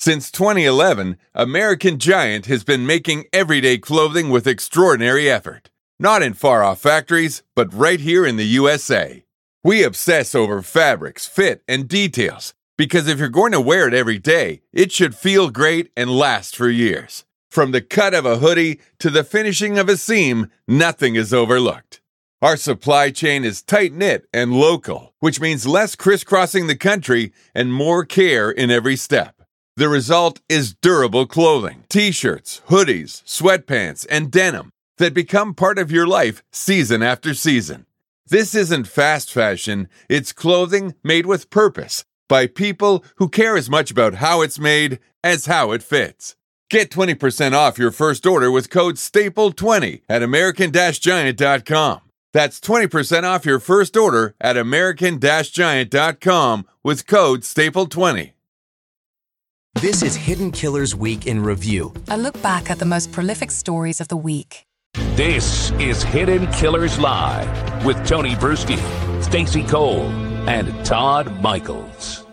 Since 2011, American Giant has been making everyday clothing with extraordinary effort. Not in far-off factories, but right here in the USA. We obsess over fabrics, fit, and details, because if you're going to wear it every day, it should feel great and last for years. From the cut of a hoodie to the finishing of a seam, nothing is overlooked. Our supply chain is tight-knit and local, which means less crisscrossing the country and more care in every step. The result is durable clothing, t-shirts, hoodies, sweatpants, and denim that become part of your life season after season. This isn't fast fashion, it's clothing made with purpose by people who care as much about how it's made as how it fits. Get 20% off your first order with code STAPLE20 at American-Giant.com. That's 20% off your first order at American-Giant.com with code STAPLE20. This is Hidden Killers Week in Review. A look back at the most prolific stories of the week. This is Hidden Killers Live with Tony Bruschi, Stacey Cole, and Todd Michaels.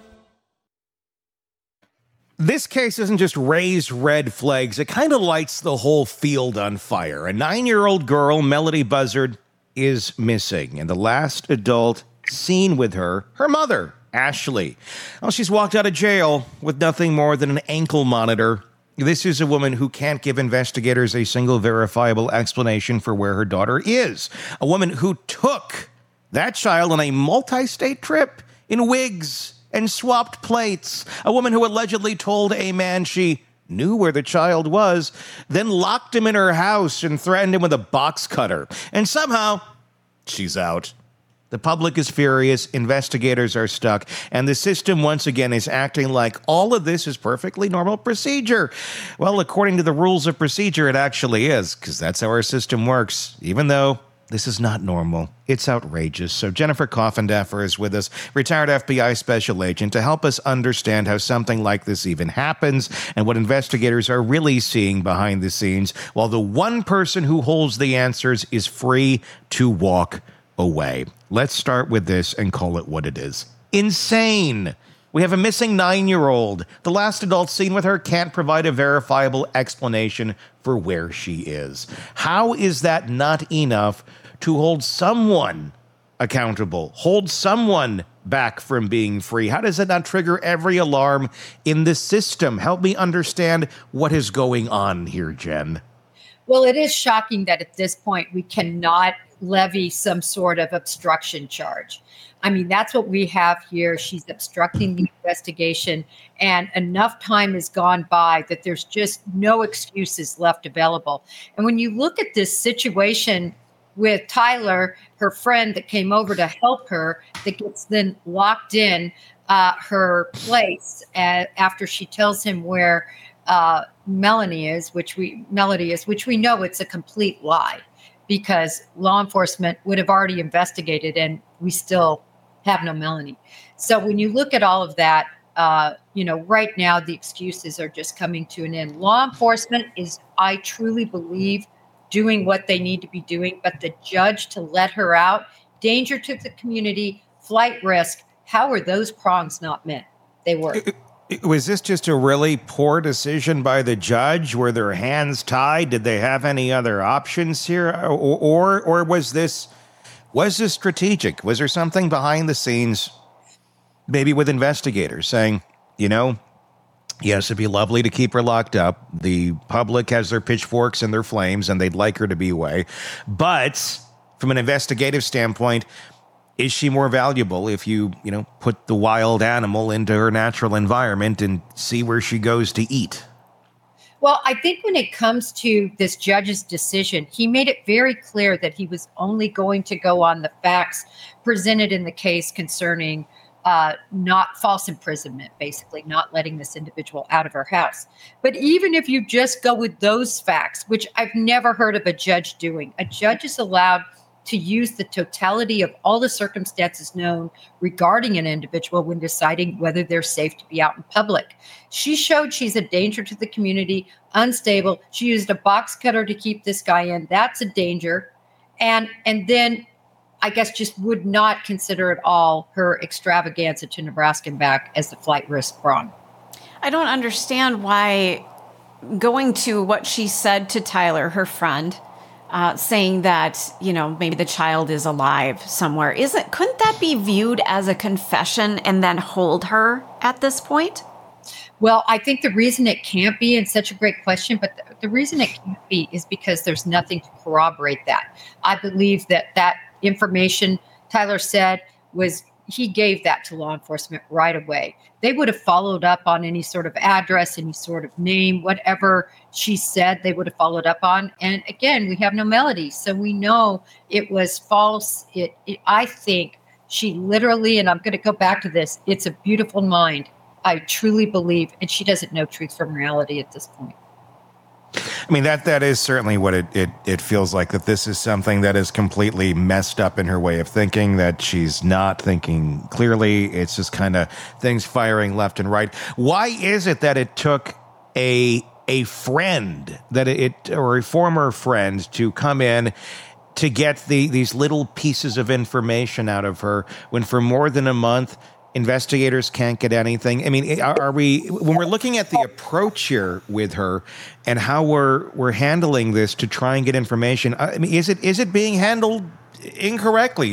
This case isn't just raised red flags. It kind of lights the whole field on fire. A 9-year-old girl, Melody Buzzard, is missing. And the last adult seen with her mother, Ashley. Well, she's walked out of jail with nothing more than an ankle monitor. This is a woman who can't give investigators a single verifiable explanation for where her daughter is. A woman who took that child on a multi-state trip in wigs and swapped plates. A woman who allegedly told a man she knew where the child was, then locked him in her house and threatened him with a box cutter. And somehow, she's out. The public is furious, investigators are stuck, and the system once again is acting like all of this is perfectly normal procedure. Well, according to the rules of procedure, it actually is, because that's how our system works, even though this is not normal. It's outrageous. So Jennifer Coffendaffer is with us, retired FBI special agent, to help us understand how something like this even happens and what investigators are really seeing behind the scenes, while the one person who holds the answers is free to walk away. Let's start with this and call it what it is. Insane. We have a missing 9-year-old. The last adult seen with her can't provide a verifiable explanation for where she is. How is that not enough to hold someone accountable, hold someone back from being free? How does that not trigger every alarm in the system? Help me understand what is going on here, Jen. Well, it is shocking that at this point we cannot levy some sort of obstruction charge. I mean, that's what we have here. She's obstructing the investigation, and enough time has gone by that there's just no excuses left available. And when you look at this situation with Tyler, her friend that came over to help her, that gets then locked in her place after she tells him where Melody is, which we know it's a complete lie, because law enforcement would have already investigated and we still have no Melanie. So when you look at all of that, right now the excuses are just coming to an end. Law enforcement is, I truly believe, doing what they need to be doing, but the judge to let her out, danger to the community, flight risk, how are those prongs not met? They were. Was this just a really poor decision by the judge? Were their hands tied? Did they have any other options here? Or was this strategic? Was there something behind the scenes, maybe with investigators saying, yes, it'd be lovely to keep her locked up. The public has their pitchforks and their flames, and they'd like her to be away. But from an investigative standpoint, is she more valuable if you put the wild animal into her natural environment and see where she goes to eat? Well, I think when it comes to this judge's decision, he made it very clear that he was only going to go on the facts presented in the case concerning not false imprisonment, basically not letting this individual out of her house. But even if you just go with those facts, which I've never heard of a judge doing, a judge is allowed to use the totality of all the circumstances known regarding an individual when deciding whether they're safe to be out in public. She showed she's a danger to the community, unstable. She used a box cutter to keep this guy in. That's a danger. And then I guess just would not consider at all her extravaganza to Nebraska and back as the flight risk prong. I don't understand why going to what she said to Tyler, her friend, saying that, maybe the child is alive somewhere. Couldn't that be viewed as a confession and then hold her at this point? Well, I think the reason it can't be, and such a great question, but the reason it can't be is because there's nothing to corroborate that. I believe that information Tyler said he gave that to law enforcement right away. They would have followed up on any sort of address, any sort of name, whatever she said, they would have followed up on. And again, we have no melody, so we know it was false. I think she literally, and I'm going to go back to this, it's a beautiful mind. I truly believe, and she doesn't know truth from reality at this point. I mean, that is certainly what it feels like, that this is something that is completely messed up in her way of thinking, that she's not thinking clearly. It's just kind of things firing left and right. Why is it that it took a friend, or a former friend, to come in to get these little pieces of information out of her when for more than a month investigators can't get anything? I mean, are we, when we're looking at the approach here with her and how we're handling this to try and get information, I mean, is it being handled incorrectly?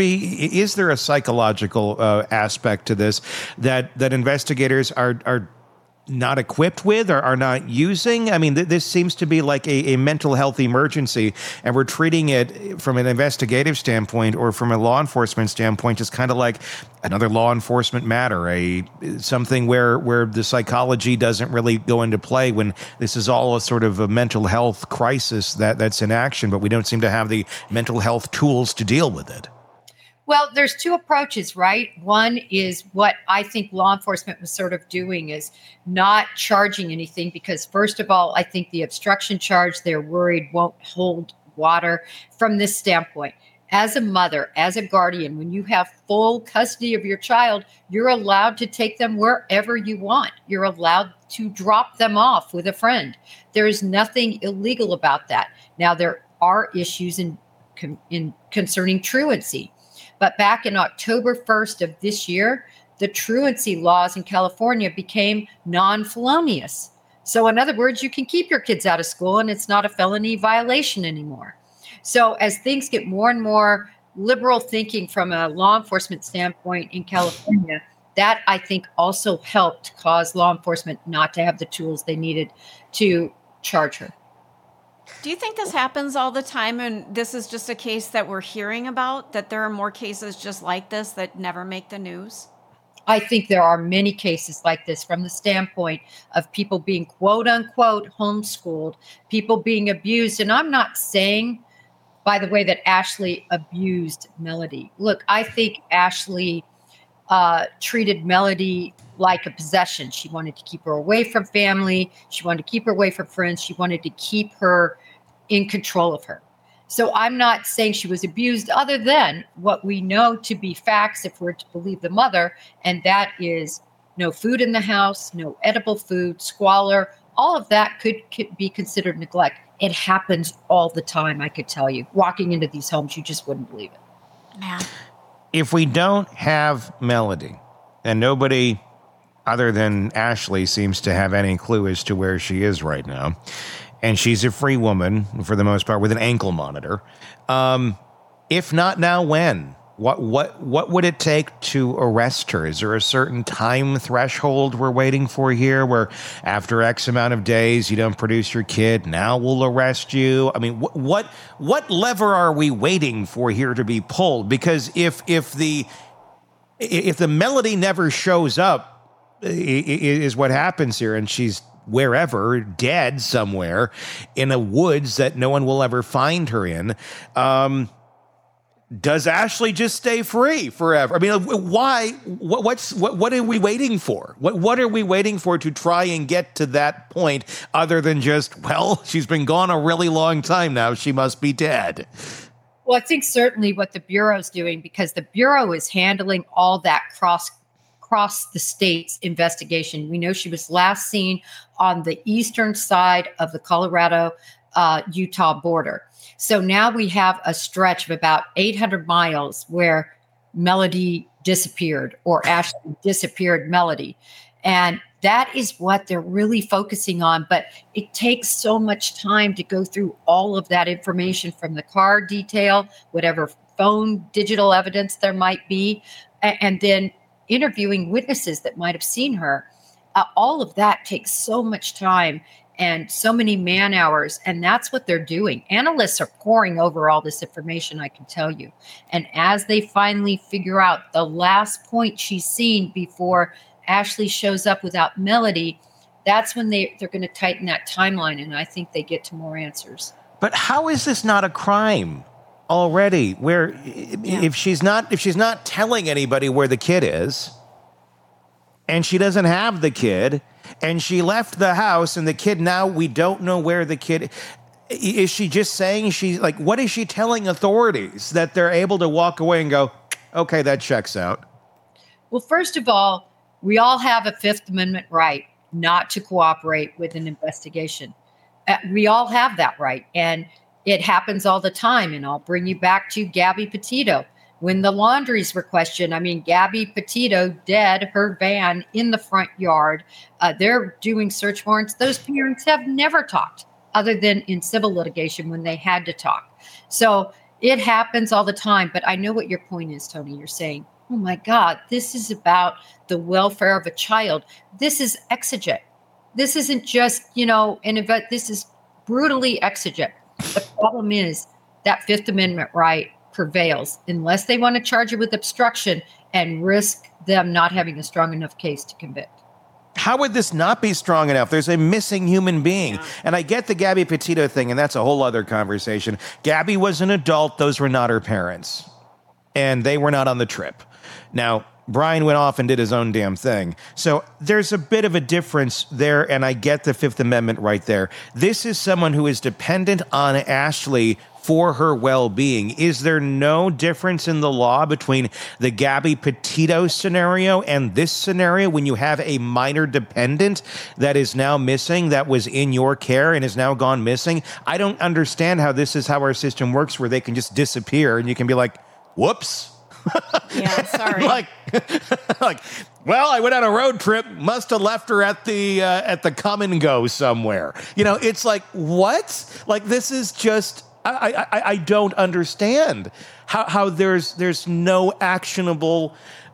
Is there a psychological aspect to this that investigators are not equipped with or are not using? I mean, this seems to be like a mental health emergency, and we're treating it from an investigative standpoint or from a law enforcement standpoint just kind of like another law enforcement matter, something where the psychology doesn't really go into play, when this is all a sort of a mental health crisis that's in action, but we don't seem to have the mental health tools to deal with it. Well, there's two approaches, right? One is what I think law enforcement was sort of doing, is not charging anything, because first of all, I think the obstruction charge they're worried won't hold water from this standpoint. As a mother, as a guardian, when you have full custody of your child, you're allowed to take them wherever you want. You're allowed to drop them off with a friend. There is nothing illegal about that. Now, there are issues in concerning truancy. But back in October 1st of this year, the truancy laws in California became non-felonious. So in other words, you can keep your kids out of school and it's not a felony violation anymore. So as things get more and more liberal thinking from a law enforcement standpoint in California, that I think also helped cause law enforcement not to have the tools they needed to charge her. Do you think this happens all the time, and this is just a case that we're hearing about, that there are more cases just like this that never make the news? I think there are many cases like this, from the standpoint of people being quote unquote homeschooled, people being abused. And I'm not saying, by the way, that Ashley abused Melody. Look, I think Ashley treated Melody like a possession. She wanted to keep her away from family. She wanted to keep her away from friends. She wanted to keep her in control of her. So I'm not saying she was abused, other than what we know to be facts, if we're to believe the mother, and that is no food in the house, no edible food, squalor. All of that could be considered neglect. It happens all the time, I could tell you. Walking into these homes, you just wouldn't believe it. Yeah. If we don't have Melody, and nobody other than Ashley seems to have any clue as to where she is right now, and she's a free woman for the most part with an ankle monitor, if not now, when? What would it take to arrest her? Is there a certain time threshold we're waiting for here, where after X amount of days you don't produce your kid, now we'll arrest you? I mean, what lever are we waiting for here to be pulled? Because if the Melody never shows up, is what happens here, and she's wherever, dead somewhere in a woods that no one will ever find her in, does Ashley just stay free forever? I mean, why? What are we waiting for? What are we waiting for to try and get to that point, other than just, well, she's been gone a really long time now, she must be dead? Well, I think certainly what the Bureau's doing, because the Bureau is handling all that cross the state's investigation. We know she was last seen on the eastern side of the Colorado-Utah border. So now we have a stretch of about 800 miles where Melody disappeared, or Ashley disappeared Melody. And that is what they're really focusing on. But it takes so much time to go through all of that information from the car detail, whatever phone digital evidence there might be, and then interviewing witnesses that might have seen her. All of that takes so much time and so many man hours. And that's what they're doing. Analysts are poring over all this information, I can tell you. And as they finally figure out the last point she's seen before Ashley shows up without Melody, that's when they're going to tighten that timeline. And I think they get to more answers. But how is this not a crime already? Where if she's not telling anybody where the kid is, and she doesn't have the kid, and she left the house, and the kid, now we don't know where the kid is. She just saying, she's like, what is she telling authorities that they're able to walk away and go, okay, that checks out? Well, first of all, we all have a Fifth Amendment right not to cooperate with an investigation. We all have that right. And it happens all the time. And I'll bring you back to Gabby Petito. When the laundries were questioned, I mean, Gabby Petito dead, her van in the front yard. They're doing search warrants. Those parents have never talked other than in civil litigation when they had to talk. So it happens all the time. But I know what your point is, Tony. You're saying, oh, my God, this is about the welfare of a child. This is exigent. This isn't just, an event. This is brutally exigent. The problem is that Fifth Amendment right prevails unless they want to charge you with obstruction and risk them not having a strong enough case to convict. How would this not be strong enough? There's a missing human being. Yeah. And I get the Gabby Petito thing, and that's a whole other conversation. Gabby was an adult. Those were not her parents. And they were not on the trip. Now, Brian went off and did his own damn thing. So there's a bit of a difference there, and I get the Fifth Amendment right there. This is someone who is dependent on Ashley for her well-being. Is there no difference in the law between the Gabby Petito scenario and this scenario when you have a minor dependent that is now missing, that was in your care and is now gone missing? I don't understand how this is how our system works, where they can just disappear and you can be like, whoops. Yeah, sorry. like, well, I went on a road trip, must have left her at the come and go somewhere. It's like, what? Like, this is just, I don't understand how there's no actionable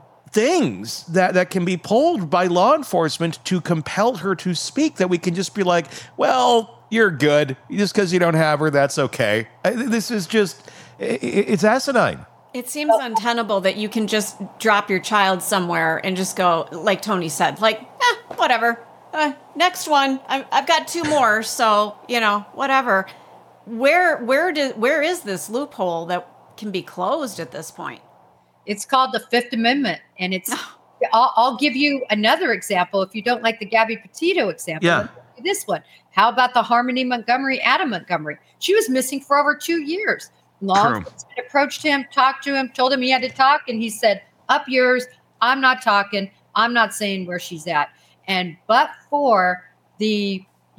things that can be pulled by law enforcement to compel her to speak, that we can just be like, well, you're good. Just because you don't have her, that's okay. This is just, it's asinine. It seems untenable that you can just drop your child somewhere and just go, like Tony said, like, whatever. Next one. I've got two more, so, whatever. Where is this loophole that can be closed at this point? It's called the Fifth Amendment, and it's. I'll give you another example. If you don't like the Gabby Petito example, yeah. This one. How about the Harmony Montgomery, Adam Montgomery? She was missing for over 2 years. Law enforcement approached him, talked to him, told him he had to talk, and he said, up yours, I'm not talking, I'm not saying where she's at. And but for the,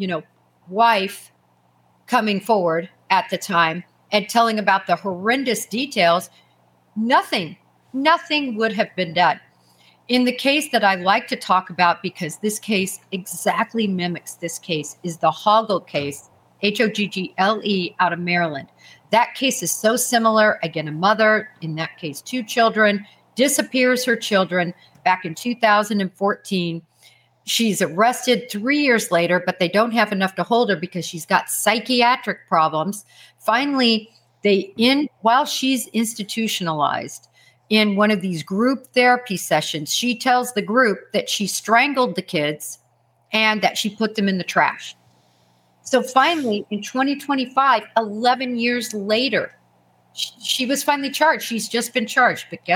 wife coming forward at the time and telling about the horrendous details, nothing would have been done. In the case that I like to talk about, because this case exactly mimics this case, is the Hoggle case, Hoggle out of Maryland. That case is so similar. Again, a mother, in that case, 2 children, disappears her children back in 2014. She's arrested 3 years later, but they don't have enough to hold her because she's got psychiatric problems. Finally, while she's institutionalized in one of these group therapy sessions, she tells the group that she strangled the kids and that she put them in the trash. So finally, in 2025, 11 years later, she was finally charged. She's just been charged. But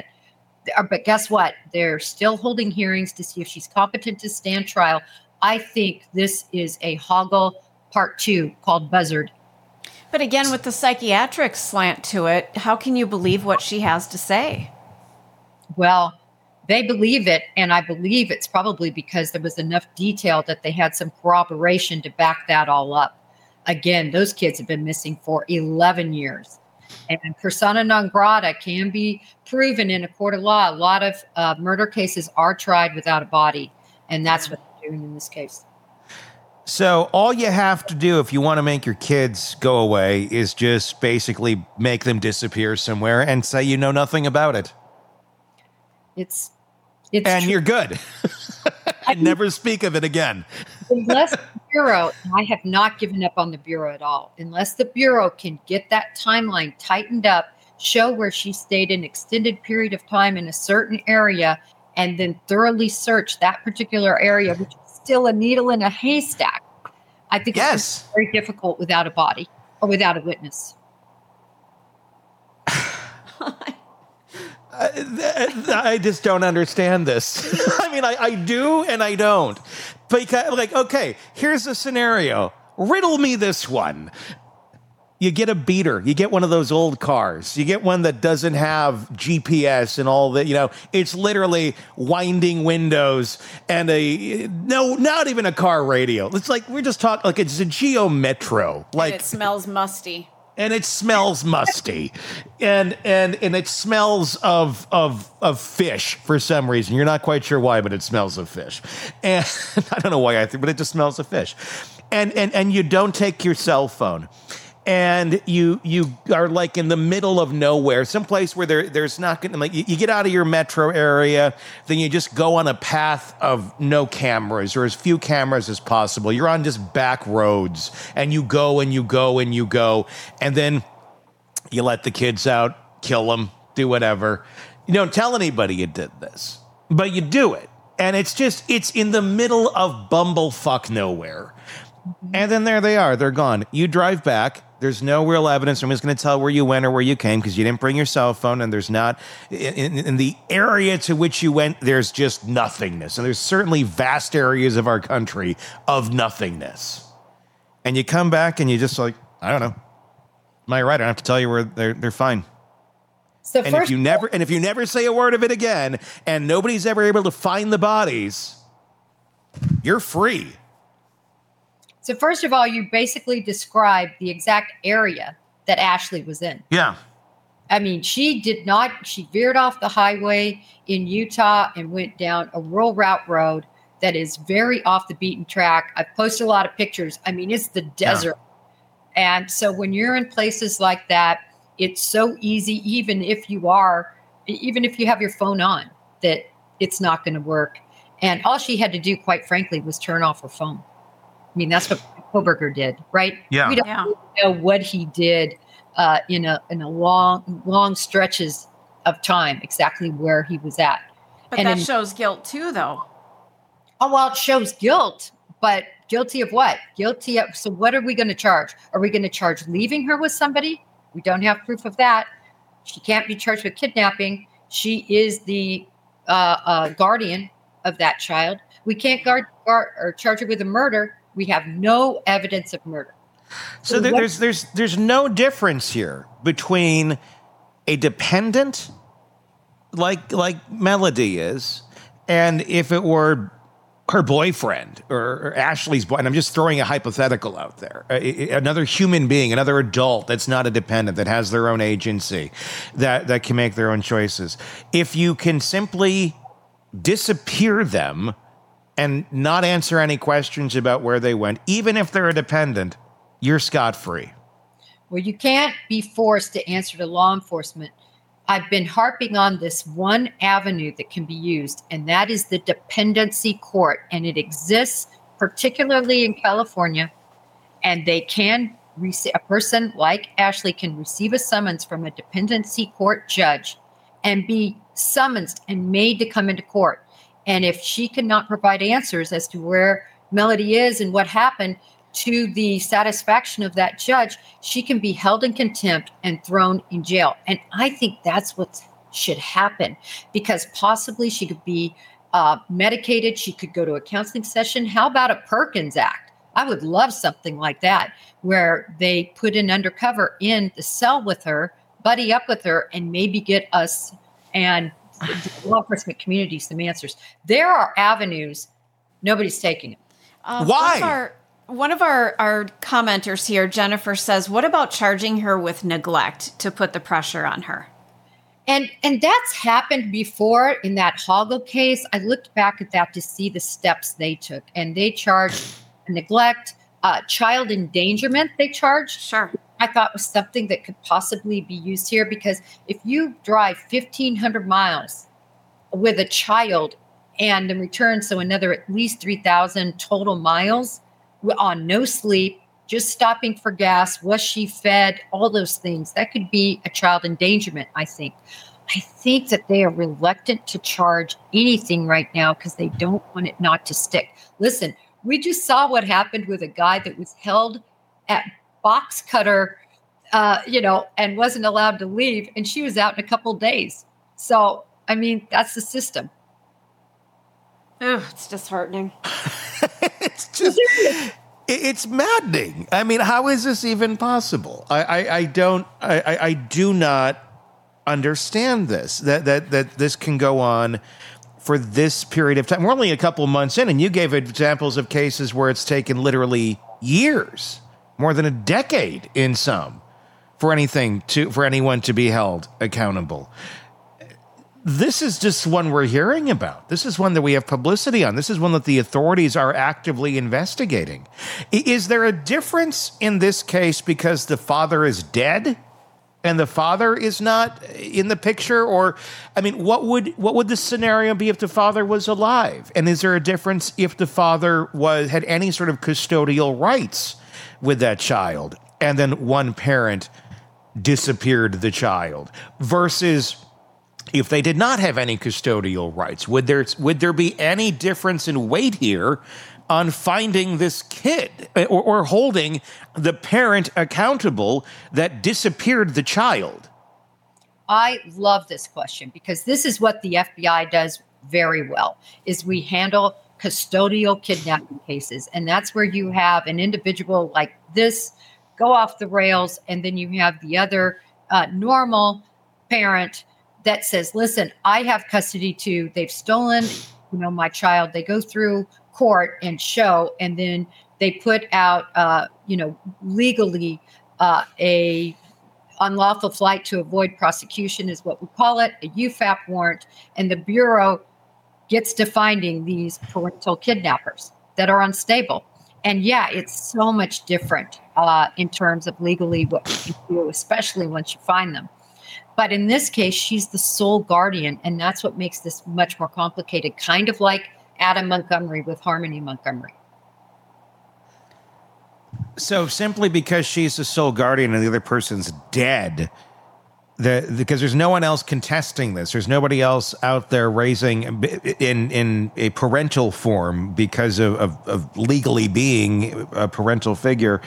guess what? They're still holding hearings to see if she's competent to stand trial. I think this is a Hoggle Part 2 called Buzzard. But again, with the psychiatric slant to it, how can you believe what she has to say? Well, they believe it, and I believe it's probably because there was enough detail that they had some corroboration to back that all up. Again, those kids have been missing for 11 years. And persona non grata can be proven in a court of law. A lot of murder cases are tried without a body. And that's what they're doing in this case. So all you have to do if you want to make your kids go away is just basically make them disappear somewhere and say you know nothing about it. It's and true. you're good. And never speak of it again. Unless the Bureau, and I have not given up on the Bureau at all, unless the Bureau can get that timeline tightened up, show where she stayed an extended period of time in a certain area, and then thoroughly search that particular area, which is still a needle in a haystack. I think it's very difficult without a body or without a witness. I just don't understand this. I mean, I do and I don't. Because, like, okay, here's a scenario. Riddle me this one. You get a beater. You get one of those old cars. You get one that doesn't have GPS and all that. You know, it's literally winding windows and not even a car radio. It's like we're just talking like it's a Geo Metro. Like and it smells musty. And it smells musty, and it smells of fish for some reason. You're not quite sure why, but it smells of fish. And I don't know why but it just smells of fish. And you don't take your cell phone, and you are like in the middle of nowhere, someplace where there's not going to, like, you get out of your metro area, then you just go on a path of no cameras or as few cameras as possible. You're on just back roads, and you go and you go and you go, and then you let the kids out, kill them, do whatever. You don't tell anybody you did this, but you do it. And it's in the middle of bumblefuck nowhere. And then there they are. They're gone. You drive back. There's no real evidence. I'm just going to tell where you went or where you came because you didn't bring your cell phone, and there's not in the area to which you went. There's just nothingness, and there's certainly vast areas of our country of nothingness. And you come back, and you just like, I don't know. Am I right? I don't have to tell you where they're fine. So and if you never say a word of it again, and nobody's ever able to find the bodies, you're free. So first of all, you basically described the exact area that Ashley was in. Yeah. I mean, she veered off the highway in Utah and went down a rural road that is very off the beaten track. I've posted a lot of pictures. I mean, it's the desert. Yeah. And so when you're in places like that, it's so easy, even if you have your phone on, that it's not going to work. And all she had to do, quite frankly, was turn off her phone. I mean, that's what Kohberger did, right? Yeah. We don't really know what he did in a long stretches of time, exactly where he was at. But that shows guilt too, though. Oh, well, it shows guilt, but guilty of what? So what are we going to charge? Are we going to charge leaving her with somebody? We don't have proof of that. She can't be charged with kidnapping. She is the guardian of that child. We can't charge her with a murder. We have no evidence of murder. So there's no difference here between a dependent like Melody is, and if it were her boyfriend or Ashley's boy. And I'm just throwing a hypothetical out there. Another human being, another adult that's not a dependent, that has their own agency, that can make their own choices. If you can simply disappear them and not answer any questions about where they went, even if they're a dependent, you're scot-free. Well, you can't be forced to answer to law enforcement. I've been harping on this one avenue that can be used, and that is the dependency court. And it exists particularly in California, and they can receive, a person like Ashley can receive a summons from a dependency court judge and be summoned and made to come into court. And if she cannot provide answers as to where Melody is and what happened to the satisfaction of that judge, she can be held in contempt and thrown in jail. And I think that's what should happen, because possibly she could be medicated. She could go to a counseling session. How about a Perkins Act? I would love something like that, where they put an undercover in the cell with her, buddy up with her, and maybe get us and the law enforcement community some answers. There are avenues. Nobody's taking them. Why? One of our commenters here, Jennifer, says, what about charging her with neglect to put the pressure on her? And that's happened before in that Hoggle case. I looked back at that to see the steps they took, and they charged neglect, child endangerment. They charged. Sure. I thought was something that could possibly be used here, because if you drive 1,500 miles with a child and in return, so another at least 3,000 total miles on no sleep, just stopping for gas, was she fed, all those things, that could be a child endangerment, I think. I think that they are reluctant to charge anything right now because they don't want it not to stick. Listen, we just saw what happened with a guy that was held at box cutter, and wasn't allowed to leave, and she was out in a couple of days. So, I mean, that's the system. Oh, it's disheartening. It's maddening. I mean, how is this even possible? I do not understand this, that this can go on for this period of time. We're only a couple months in, and you gave examples of cases where it's taken literally years, more than a decade in some, for anyone to be held accountable. This is just one we're hearing about. This is one that we have publicity on. This is one that the authorities are actively investigating. Is there a difference in this case because the father is dead and the father is not in the picture? Or, I mean, what would the scenario be if the father was alive? And is there a difference if the father had any sort of custodial rights with that child, and then one parent disappeared the child, versus if they did not have any custodial rights? Would there be any difference in weight here on finding this kid or holding the parent accountable that disappeared the child? I love this question, because this is what the FBI does very well, is we handle custodial kidnapping cases. And that's where you have an individual like this go off the rails, and then you have the other normal parent that says, listen, I have custody too. They've stolen, my child. They go through court and show, and then they put out, legally a unlawful flight to avoid prosecution is what we call it, a UFAP warrant, and the Bureau gets to finding these parental kidnappers that are unstable. And yeah, it's so much different in terms of legally what we can do, especially once you find them. But in this case, she's the sole guardian, and that's what makes this much more complicated, kind of like Adam Montgomery with Harmony Montgomery. So simply because she's the sole guardian and the other person's dead, because there's no one else contesting this, there's nobody else out there raising in a parental form because of legally being a parental figure,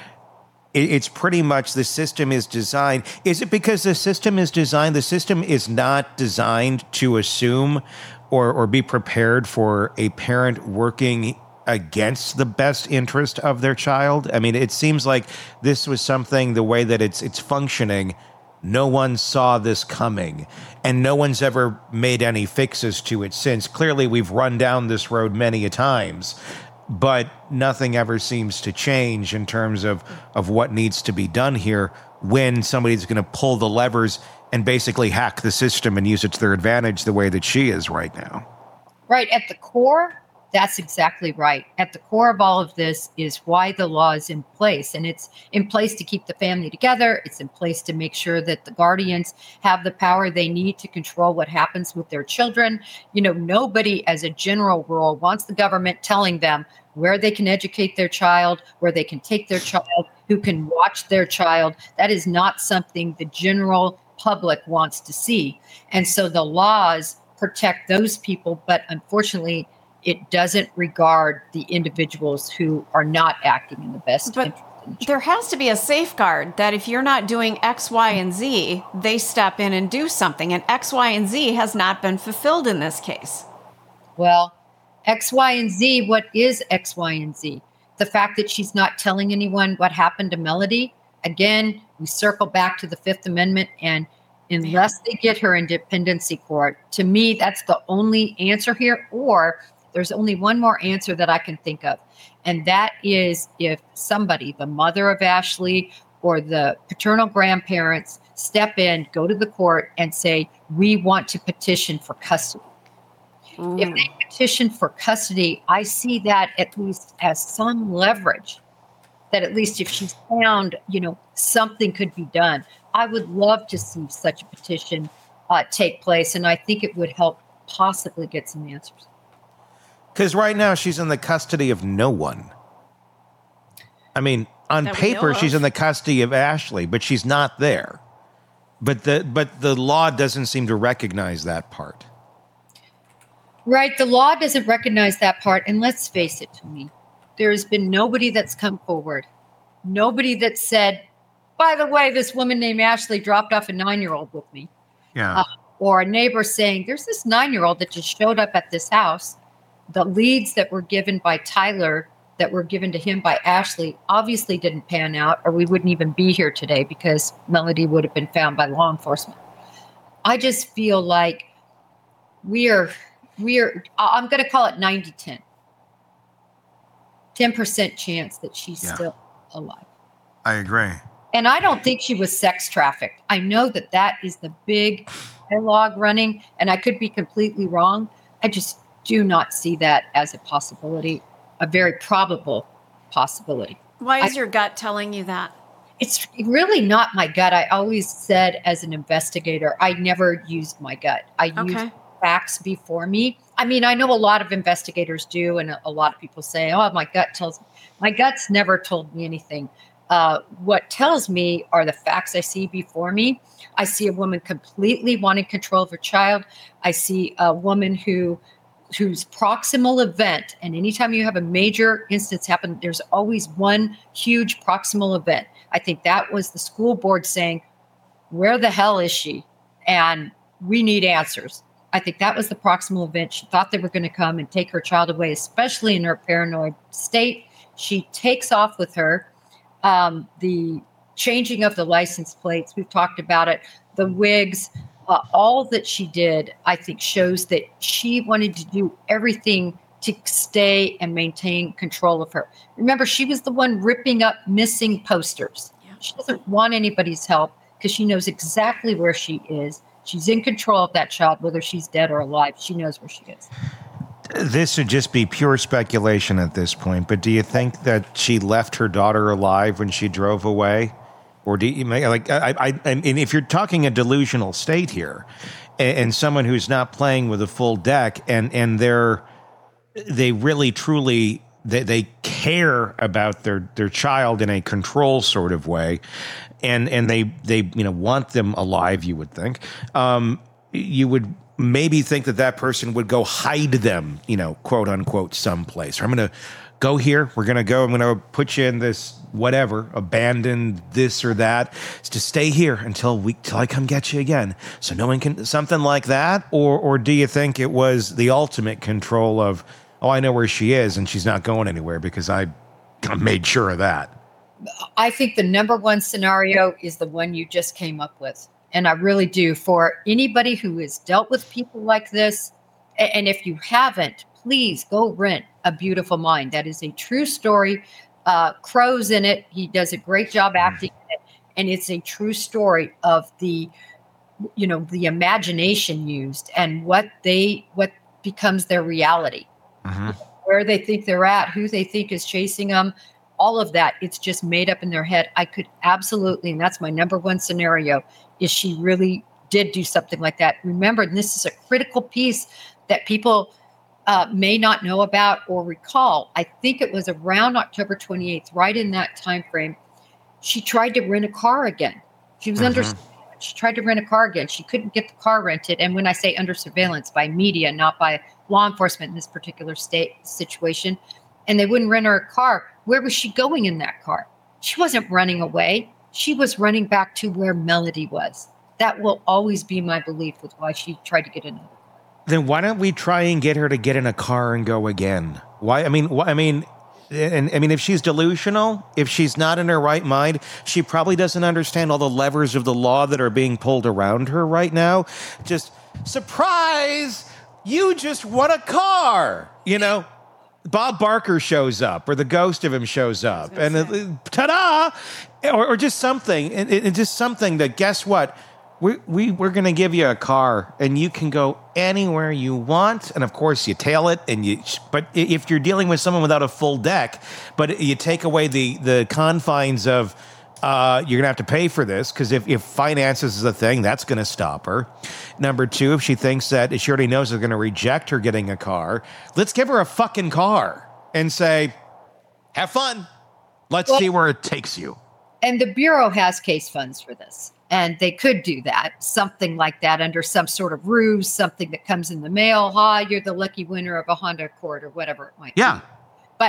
it's pretty much the system is designed. Is it because the system is designed? The system is not designed to assume or be prepared for a parent working against the best interest of their child. I mean, it seems like this was something, the way that it's functioning, no one saw this coming, and no one's ever made any fixes to it since. Clearly, we've run down this road many a times, but nothing ever seems to change in terms of what needs to be done here when somebody's going to pull the levers and basically hack the system and use it to their advantage the way that she is right now. Right. At the core, that's exactly right. At the core of all of this is why the law is in place. And it's in place to keep the family together. It's in place to make sure that the guardians have the power they need to control what happens with their children. Nobody, as a general rule, wants the government telling them where they can educate their child, where they can take their child, who can watch their child. That is not something the general public wants to see. And so the laws protect those people, but unfortunately, it doesn't regard the individuals who are not acting in the best interest. There has to be a safeguard that if you're not doing X, Y, and Z, they step in and do something. And X, Y, and Z has not been fulfilled in this case. Well, X, Y, and Z, what is X, Y, and Z? The fact that she's not telling anyone what happened to Melody. Again, we circle back to the Fifth Amendment, and unless they get her in dependency court, to me, that's the only answer here. Or there's only one more answer that I can think of, and that is if somebody, the mother of Ashley or the paternal grandparents step in, go to the court and say, we want to petition for custody. If they petition for custody, I see that at least as some leverage, that at least if she's found, something could be done. I would love to see such a petition take place, and I think it would help possibly get some answers. Because right now she's in the custody of no one. I mean, on paper, she's in the custody of Ashley, but she's not there. But the law doesn't seem to recognize that part. Right. The law doesn't recognize that part. And let's face it, Tony, there has been nobody that's come forward. Nobody that said, by the way, this woman named Ashley dropped off a 9-year-old with me. Yeah. Or a neighbor saying, there's this 9-year-old that just showed up at this house. The leads that were given by Tyler, that were given to him by Ashley, obviously didn't pan out, or we wouldn't even be here today because Melody would have been found by law enforcement. I just feel like we're I'm going to call it 90-10. 10% chance that she's still alive. I agree. And I don't think she was sex trafficked. I know that is the big dialogue running, and I could be completely wrong. I just do not see that as a possibility, a very probable possibility. Why is your gut telling you that? It's really not my gut. I always said as an investigator, I never used my gut. I used facts before me. I mean, I know a lot of investigators do, and a lot of people say, oh, my gut tells me. My gut's never told me anything. What tells me are the facts I see before me. I see a woman completely wanting control of her child. I see a woman whose proximal event, and anytime you have a major instance happen, there's always one huge proximal event. I think that was the school board saying, where the hell is she? And we need answers. I think that was the proximal event. She thought they were going to come and take her child away, especially in her paranoid state. She takes off with her. The changing of the license plates, we've talked about it, the wigs, all that she did, I think, shows that she wanted to do everything to stay and maintain control of her. Remember, she was the one ripping up missing posters. She doesn't want anybody's help because she knows exactly where she is. She's in control of that child, whether she's dead or alive. She knows where she is. This would just be pure speculation at this point, but do you think that she left her daughter alive when she drove away? Or do you I mean, if you're talking a delusional state here, and someone who's not playing with a full deck, and they really truly they care about their child in a control sort of way, and they want them alive, you would think, you would maybe think that person would go hide them, quote unquote, someplace. I'm going to go here. I'm going to put you in this whatever, abandoned this or that, to stay here until I come get you again. So no one can, something like that. Or do you think it was the ultimate control of, oh, I know where she is and she's not going anywhere because I made sure of that? I think the number one scenario is the one you just came up with. And I really do. For anybody who has dealt with people like this, and if you haven't, please go rent A Beautiful Mind. That is a true story. Crow's in it. He does a great job acting in it. And it's a true story of the imagination used and what becomes their reality, where they think they're at, who they think is chasing them. All of that, it's just made up in their head. I could absolutely, and that's my number one scenario, is she really did do something like that. Remember, and this is a critical piece that people may not know about or recall. I think it was around October 28th, right in that time frame, she tried to rent a car again. She was under surveillance. She tried to rent a car again. She couldn't get the car rented. And when I say under surveillance, by media, not by law enforcement in this particular situation, and they wouldn't rent her a car. Where was she going in that car? She wasn't running away. She was running back to where Melody was. That will always be my belief with why she tried to get another car. Then why don't we try and get her to get in a car and go again? If she's delusional, if she's not in her right mind, she probably doesn't understand all the levers of the law that are being pulled around her right now. Just, surprise, you just won a car, Bob Barker shows up, or the ghost of him shows up, and ta-da, or just something, and just something that, guess what? We're going to give you a car, and you can go anywhere you want. And of course, you tail it, but if you're dealing with someone without a full deck, but you take away the confines of, you're going to have to pay for this, because if finances is a thing, that's going to stop her. Number two, if she thinks that she already knows they're going to reject her getting a car, let's give her a fucking car and say, have fun. Let's see where it takes you. And the Bureau has case funds for this. And they could do that, something like that, under some sort of ruse, something that comes in the mail. You're the lucky winner of a Honda Accord or whatever it might be. But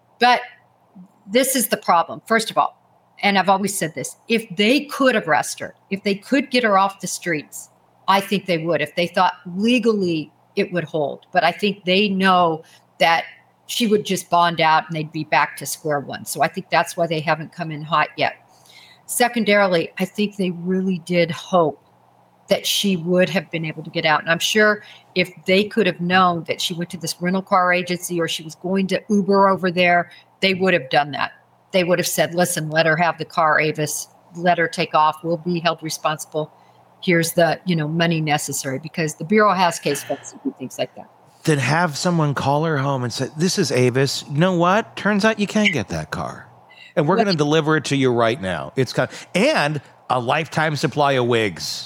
this is the problem. First of all, and I've always said this, if they could arrest her, if they could get her off the streets, I think they would. If they thought legally it would hold. But I think they know that she would just bond out and they'd be back to square one. So I think that's why they haven't come in hot yet. Secondarily, I think they really did hope that she would have been able to get out. And I'm sure if they could have known that she went to this rental car agency or she was going to Uber over there, they would have done that. They would have said, listen, let her have the car, Avis. Let her take off. We'll be held responsible. Here's the money necessary, because the Bureau has case files and things like that. Then have someone call her home and say, this is Avis. You know what? Turns out you can't get that car. And we're going to deliver it to you right now. And a lifetime supply of wigs,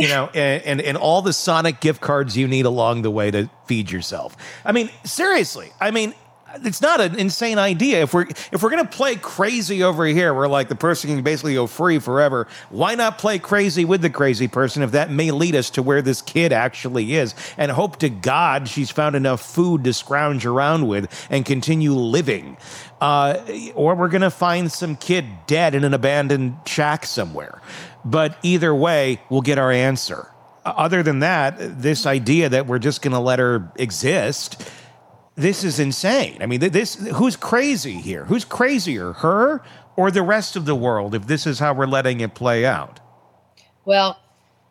and all the Sonic gift cards you need along the way to feed yourself. I mean, seriously. I mean, it's not an insane idea. If we're going to play crazy over here, where like the person can basically go free forever, why not play crazy with the crazy person if that may lead us to where this kid actually is? And hope to God she's found enough food to scrounge around with and continue living. Or we're going to find some kid dead in an abandoned shack somewhere. But either way, we'll get our answer. Other than that, this idea that we're just going to let her exist, this is insane. I mean, who's crazy here? Who's crazier, her or the rest of the world, if this is how we're letting it play out? Well,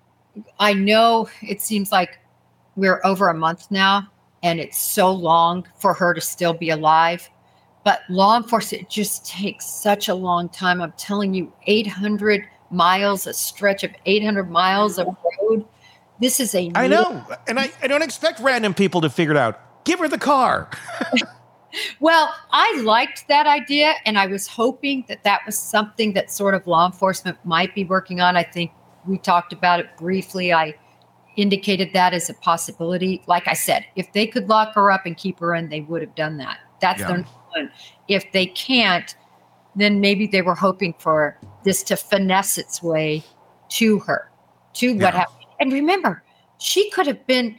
I know it seems like we're over a month now, and it's so long for her to still be alive. But law enforcement, it just takes such a long time. I'm telling you, 800 miles, a stretch of 800 miles of road. This is a... I know. And I don't expect random people to figure it out. Give her the car. Well, I liked that idea, and I was hoping that was something that sort of law enforcement might be working on. I think we talked about it briefly. I indicated that as a possibility. Like I said, if they could lock her up and keep her in, they would have done that. That's their number one. If they can't, then maybe they were hoping for this to finesse its way to her, to what happened. And remember, she could have made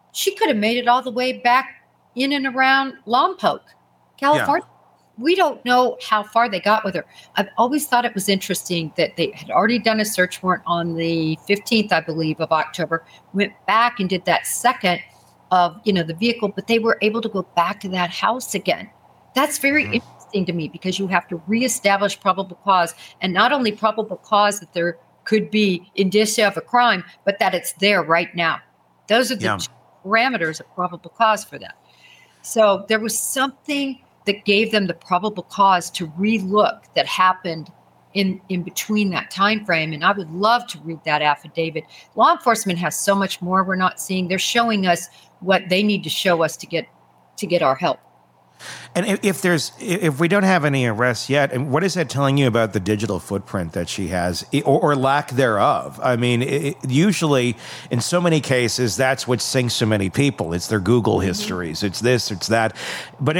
it all the way back in and around Lompoc, California. Yeah. We don't know how far they got with her. I've always thought it was interesting that they had already done a search warrant on the 15th, I believe, of October, went back and did that second of, the vehicle, but they were able to go back to that house again. That's very interesting to me, because you have to reestablish probable cause, and not only probable cause that there could be indicia of a crime, but that it's there right now. Those are the parameters of probable cause for that. So there was something that gave them the probable cause to relook that happened in between that time frame. And I would love to read that affidavit. Law enforcement has so much more we're not seeing. They're showing us what they need to show us to get our help. And if we don't have any arrests yet, and what is that telling you about the digital footprint that she has, or lack thereof? I mean, usually in so many cases, that's what sinks so many people. It's their Google histories. It's this, it's that. But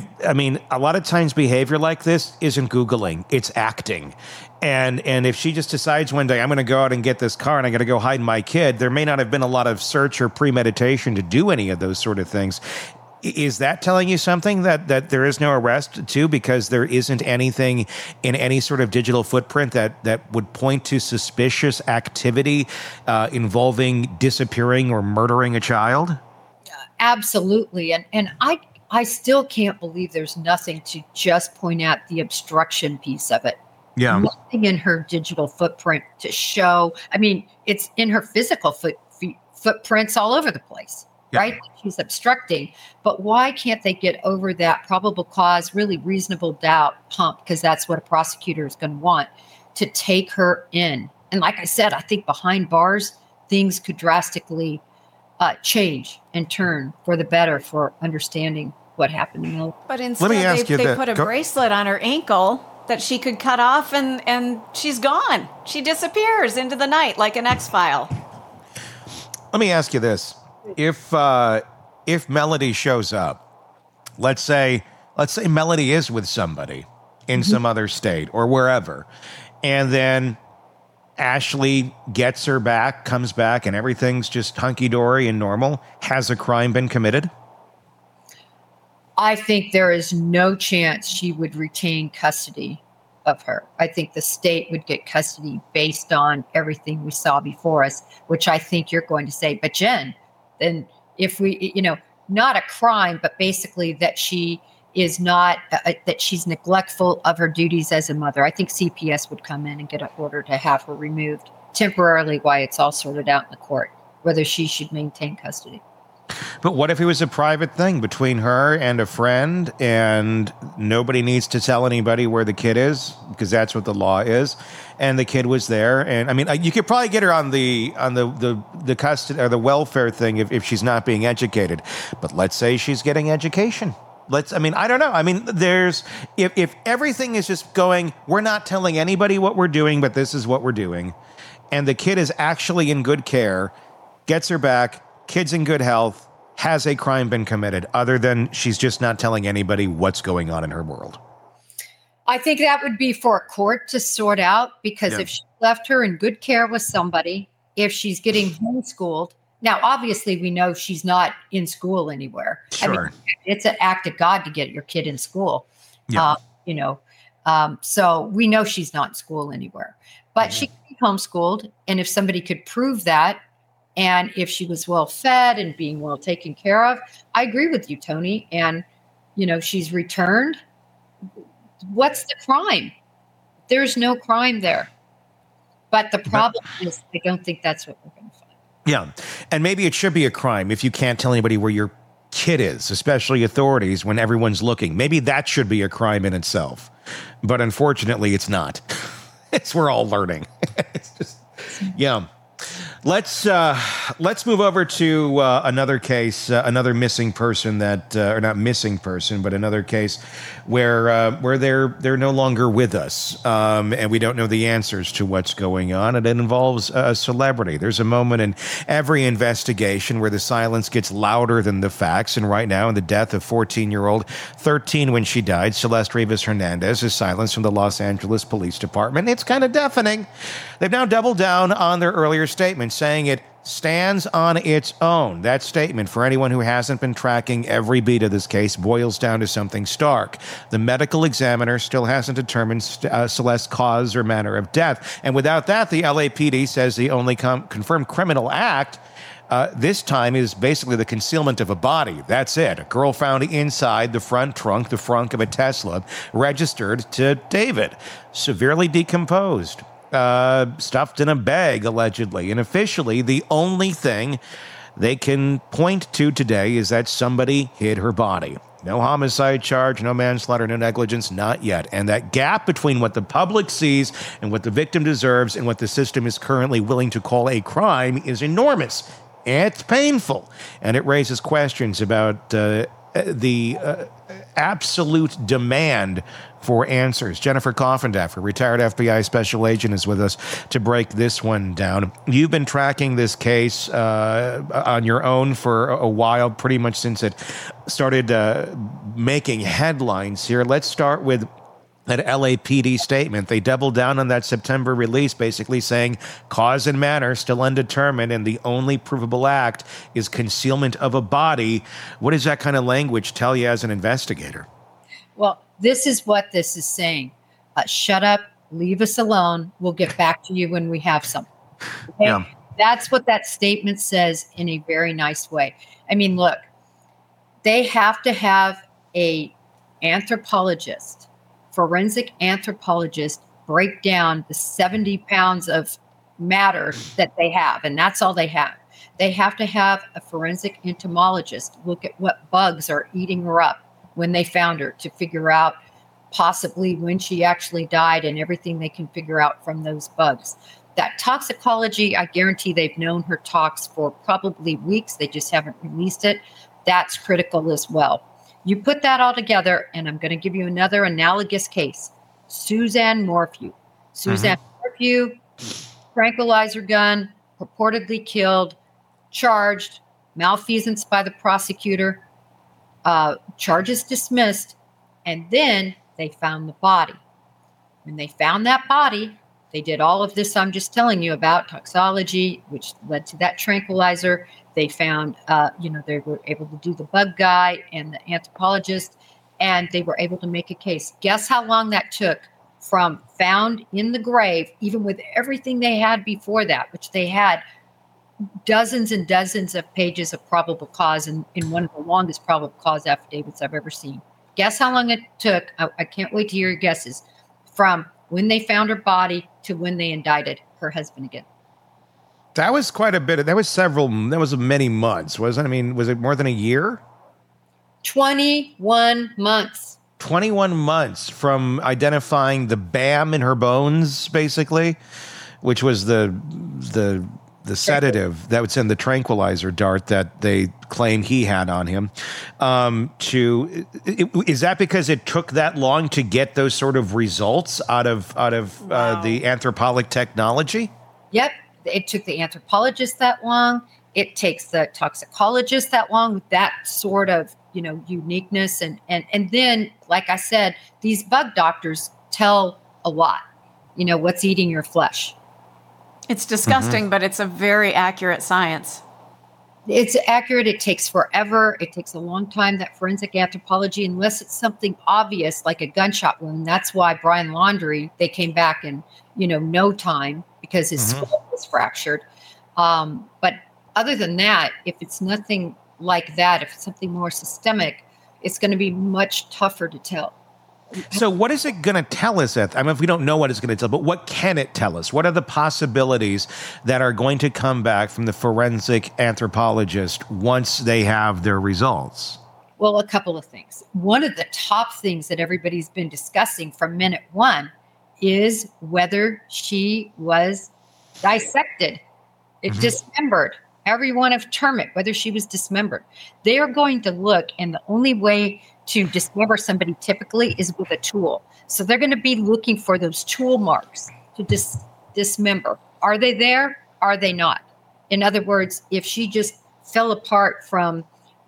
a lot of times behavior like this isn't Googling, it's acting. And if she just decides one day, I'm going to go out and get this car and I'm going to go hide my kid, there may not have been a lot of search or premeditation to do any of those sort of things. Is that telling you something that there is no arrest too, because there isn't anything in any sort of digital footprint that would point to suspicious activity involving disappearing or murdering a child? Absolutely. And I still can't believe there's nothing to just point out the obstruction piece of it. Yeah. Nothing in her digital footprint to show. I mean, it's in her physical footprints all over the place. right? She's obstructing. But why can't they get over that probable cause, really reasonable doubt hump? Because that's what a prosecutor is going to want, to take her in. And like I said, I think behind bars, things could drastically change and turn for the better for understanding what happened to Melody. But instead, they put a bracelet on her ankle that she could cut off, and she's gone. She disappears into the night like an X-File. Let me ask you this. If Melody shows up, let's say Melody is with somebody in some other state or wherever, and then Ashley gets her back, comes back, and everything's just hunky-dory and normal, has a crime been committed? I think there is no chance she would retain custody of her. I think the state would get custody based on everything we saw before us, which I think you're going to say. But Jen, then if we, not a crime, but basically that she is not, that she's neglectful of her duties as a mother. I think CPS would come in and get an order to have her removed temporarily while it's all sorted out in the court, whether she should maintain custody. But what if it was a private thing between her and a friend, and nobody needs to tell anybody where the kid is, because that's what the law is, and the kid was there? And I mean, you could probably get her on the custody or the welfare thing if she's not being educated. But let's say she's getting education. I don't know. I mean, if everything is just going, we're not telling anybody what we're doing, but this is what we're doing, and the kid is actually in good care, gets her back, kid's in good health, has a crime been committed, other than she's just not telling anybody what's going on in her world? I think that would be for a court to sort out, because if she left her in good care with somebody, if she's getting homeschooled. Now, obviously, we know she's not in school anywhere. Sure. I mean, it's an act of God to get your kid in school. Yeah. So we know she's not in school anywhere. But she can be homeschooled. And if somebody could prove that, and if she was well fed and being well taken care of, I agree with you, Tony. And, she's returned. What's the crime? There's no crime there. But the problem is, I don't think that's what we're going to find. Yeah. And maybe it should be a crime if you can't tell anybody where your kid is, especially authorities, when everyone's looking. Maybe that should be a crime in itself. But unfortunately, it's not. We're all learning. It's just, yeah. Let's move over to another case, another missing person or not missing person, but another case where they're no longer with us, and we don't know the answers to what's going on. And it involves a celebrity. There's a moment in every investigation where the silence gets louder than the facts. And right now, in the death of 13 when she died, Celeste Rivas Hernandez, is silenced from the Los Angeles Police Department. It's kind of deafening. They've now doubled down on their earlier statement, saying it stands on its own. That statement, for anyone who hasn't been tracking every beat of this case, boils down to something stark. The medical examiner still hasn't determined Celeste's cause or manner of death. And without that, the LAPD says the only confirmed criminal act this time is basically the concealment of a body. That's it. A girl found inside the front trunk of a Tesla, registered to David, severely decomposed. Stuffed in a bag, allegedly. And officially, the only thing they can point to today is that somebody hid her body. No homicide charge, no manslaughter, no negligence, not yet. And that gap between what the public sees and what the victim deserves and what the system is currently willing to call a crime is enormous. It's painful. And it raises questions about the absolute demand for answers. Jennifer Coffendaffer, retired FBI special agent, is with us to break this one down. You've been tracking this case on your own for a while, pretty much since it started making headlines here. Let's start with that LAPD statement. They doubled down on that September release, basically saying cause and manner still undetermined, and the only provable act is concealment of a body. What does that kind of language tell you as an investigator? Well, this is what this is saying. Shut up, leave us alone. We'll get back to you when we have something. Okay? Yeah. That's what that statement says in a very nice way. I mean, look, they have to have a anthropologist, forensic anthropologist, break down the 70 pounds of matter that they have. And that's all they have. They have to have a forensic entomologist look at what bugs are eating her up when they found her to figure out possibly when she actually died and everything they can figure out from those bugs. That toxicology, I guarantee they've known her tox for probably weeks. They just haven't released it. That's critical as well. You put that all together, and I'm going to give you another analogous case. Suzanne Morphew. Suzanne Morphew, tranquilizer gun, purportedly killed, charged, malfeasance by the prosecutor, charges dismissed, and then they found the body. When they found that body, they did all of this I'm just telling you about, toxology, which led to that tranquilizer. They found, they were able to do the bug guy and the anthropologist, and they were able to make a case. Guess how long that took from found in the grave, even with everything they had before that, which they had dozens and dozens of pages of probable cause in one of the longest probable cause affidavits I've ever seen. Guess how long it took? I can't wait to hear your guesses. From when they found her body to when they indicted her husband again. That was quite a bit. That was many months, wasn't it? I mean, was it more than a year? 21 months. 21 months from identifying the BAM in her bones, basically, which was the sedative that was in the tranquilizer dart that they claim he had on him. Is that because it took that long to get those sort of results out of the anthropologic technology? Yep. It took the anthropologist that long. It takes the toxicologist that long with that sort of, uniqueness. And then, like I said, these bug doctors tell a lot, what's eating your flesh. It's disgusting, but it's a very accurate science. It's accurate. It takes forever. It takes a long time, that forensic anthropology, unless it's something obvious like a gunshot wound. That's why Brian Laundrie, they came back in, no time because his skull was fractured. But other than that, if it's nothing like that, if it's something more systemic, it's going to be much tougher to tell. So what is it going to tell us? If we don't know what it's going to tell, but what can it tell us? What are the possibilities that are going to come back from the forensic anthropologist once they have their results? Well, a couple of things. One of the top things that everybody's been discussing from minute one is whether she was dissected, dismembered, every one of term it, whether she was dismembered. They are going to look, and the only way to dismember somebody typically is with a tool. So they're going to be looking for those tool marks to dismember. Are they there? Are they not? In other words, if she just fell apart from,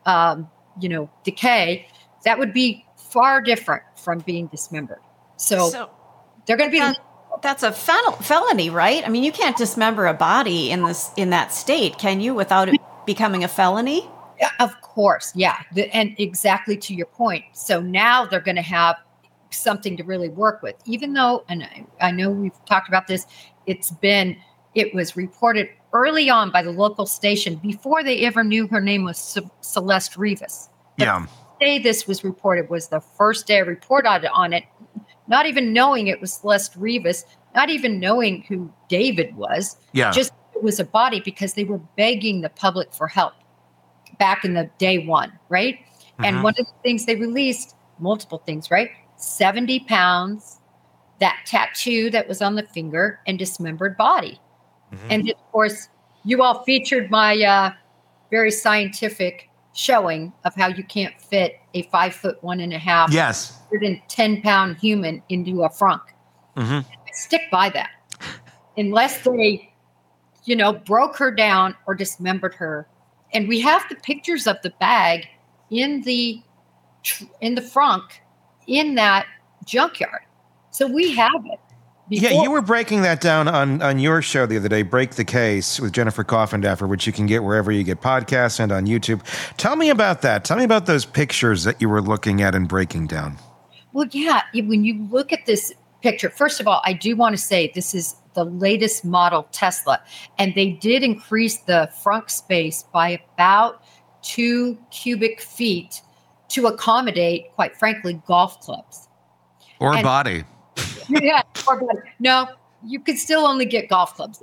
decay, that would be far different from being dismembered. So they're going to be... That's a felony, right? I mean, you can't dismember a body in that state, can you, without it becoming a felony? Of course, yeah. And exactly to your point. So now they're going to have something to really work with, even though, and I know we've talked about this, it was reported early on by the local station before they ever knew her name was Celeste Rivas. Yeah. The day this was reported was the first day I reported on it, not even knowing it was Celeste Rivas, not even knowing who David was. Yeah. Just it was a body because they were begging the public for help back in the day one, right? And one of the things they released, multiple things, right? 70 pounds, that tattoo that was on the finger, and dismembered body. And of course, you all featured my very scientific showing of how you can't fit a 5'1.5", yes, 110-pound human into a frunk. I stick by that, unless they, broke her down or dismembered her. And we have the pictures of the bag in the frunk in that junkyard, so we have it. Yeah, you were breaking that down on your show the other day, Break the Case with Jennifer Coffindaffer, which you can get wherever you get podcasts and on YouTube. Tell me about that. Tell me about those pictures that you were looking at and breaking down. Well, yeah, when you look at this picture, first of all, I do want to say this is the latest model Tesla, and they did increase the frunk space by about 2 cubic feet to accommodate, quite frankly, golf clubs. Or body. Yeah, or body. No, you could still only get golf clubs in there.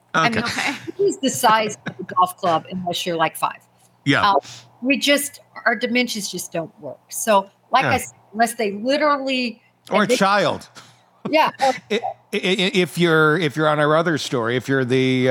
I mean, who's the size of a golf club unless you're like 5? Yeah. Our dimensions just don't work. So, like I said, unless they literally or a child. Yeah. If you're on our other story, if you're the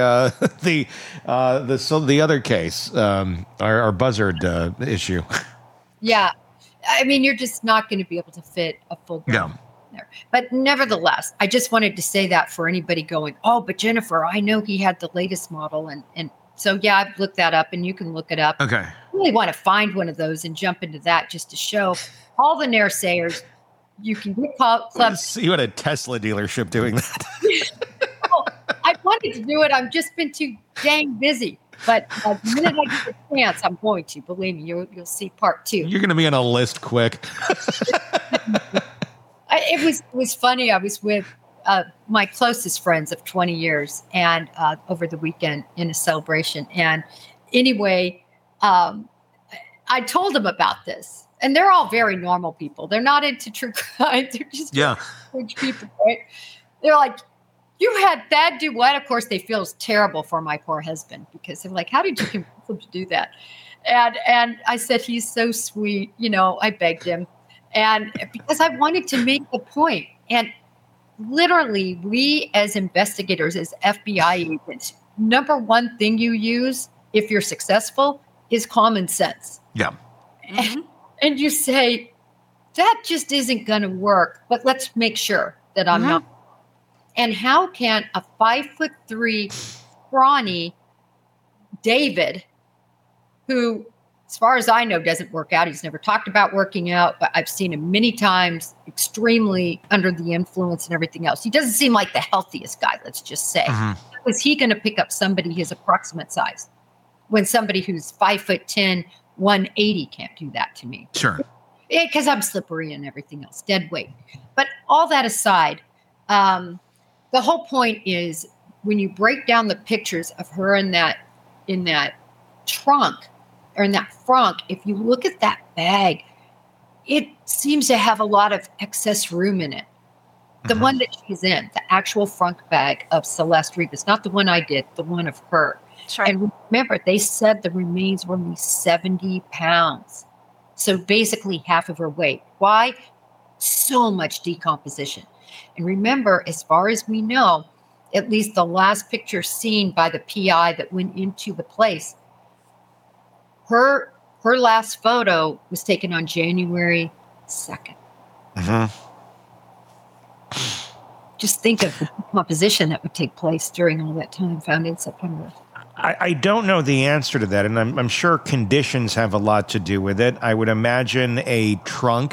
other case, our buzzard issue. Yeah. I mean, you're just not going to be able to fit a full grown there. But nevertheless, I just wanted to say that for anybody going, oh, but Jennifer, I know he had the latest model. And so, yeah, I've looked that up and you can look it up. Okay. I really want to find one of those and jump into that just to show all the naysayers. You can get clubs. See you at a Tesla dealership doing that. Well, I wanted to do it. I've just been too dang busy. But the minute I get a chance, I'm going to. Believe me, you'll see part 2. You're going to be on a list quick. It was funny. I was with my closest friends of 20 years and over the weekend in a celebration. And anyway, I told them about this. And they're all very normal people. They're not into true crime. They're just rich people, right? They're like, you had Thad do what? Of course, they feel terrible for my poor husband because they're like, how did you convince him to do that? And I said, he's so sweet. You know, I begged him. And because I wanted to make the point. And literally, we as investigators, as FBI agents, number one thing you use if you're successful is common sense. Yeah. And you say, that just isn't going to work, but let's make sure that I'm not. And how can a 5'3" scrawny David, who, as far as I know, doesn't work out. He's never talked about working out, but I've seen him many times, extremely under the influence and everything else. He doesn't seem like the healthiest guy, let's just say. Is he going to pick up somebody his approximate size when somebody who's 5'10", 180 can't do that to me? Sure. Because I'm slippery and everything else, dead weight. But all that aside, the whole point is when you break down the pictures of her in that trunk or in that frunk, if you look at that bag, it seems to have a lot of excess room in it. The one that she's in, the actual frunk bag of Celeste Rivas, not the one I did, the one of her. Sure. And remember, they said the remains were only 70 pounds. So basically half of her weight. Why? So much decomposition. And remember, as far as we know, at least the last picture seen by the PI that went into the place, her last photo was taken on January 2nd. Just think of the decomposition that would take place during all that time, found in September. I don't know the answer to that, and I'm sure conditions have a lot to do with it. I would imagine a trunk,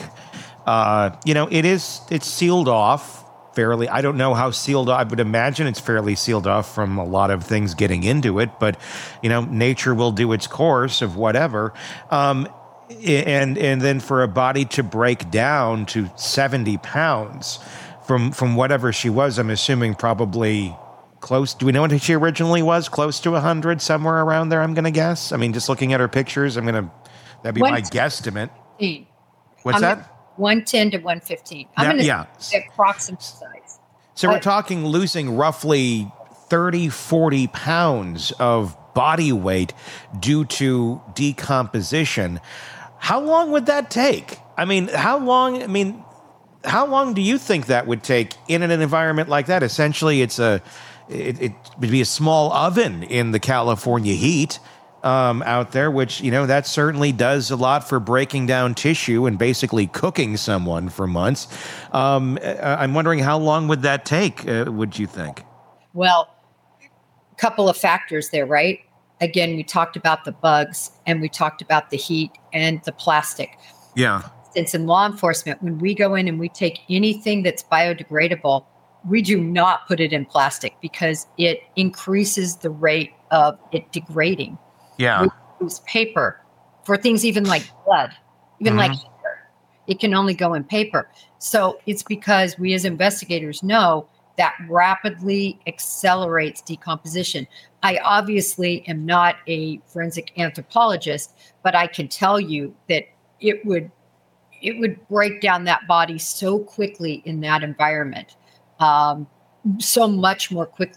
it's sealed off fairly. I don't know how sealed off. I would imagine it's fairly sealed off from a lot of things getting into it, but, nature will do its course of whatever. And then for a body to break down to 70 pounds from whatever she was, I'm assuming probably close. Do we know what she originally was? Close to 100, somewhere around there, I'm going to guess. I mean, just looking at her pictures, that'd be my guesstimate. What's that? 110 to 115. I'm going to say approximate size. So we're talking losing roughly 30, 40 pounds of body weight due to decomposition. How long would that take? How long do you think that would take in an environment like that? Essentially, it would be a small oven in the California heat out there, which, that certainly does a lot for breaking down tissue and basically cooking someone for months. I'm wondering how long would that take, would you think? Well, a couple of factors there, right? Again, we talked about the bugs and we talked about the heat and the plastic. Yeah. Since in law enforcement, when we go in and we take anything that's biodegradable, we do not put it in plastic because it increases the rate of it degrading. Yeah. We use paper for things even like blood, even like hair. It can only go in paper. So it's because we as investigators know that rapidly accelerates decomposition. I obviously am not a forensic anthropologist, but I can tell you that it would break down that body so quickly in that environment, so much more quickly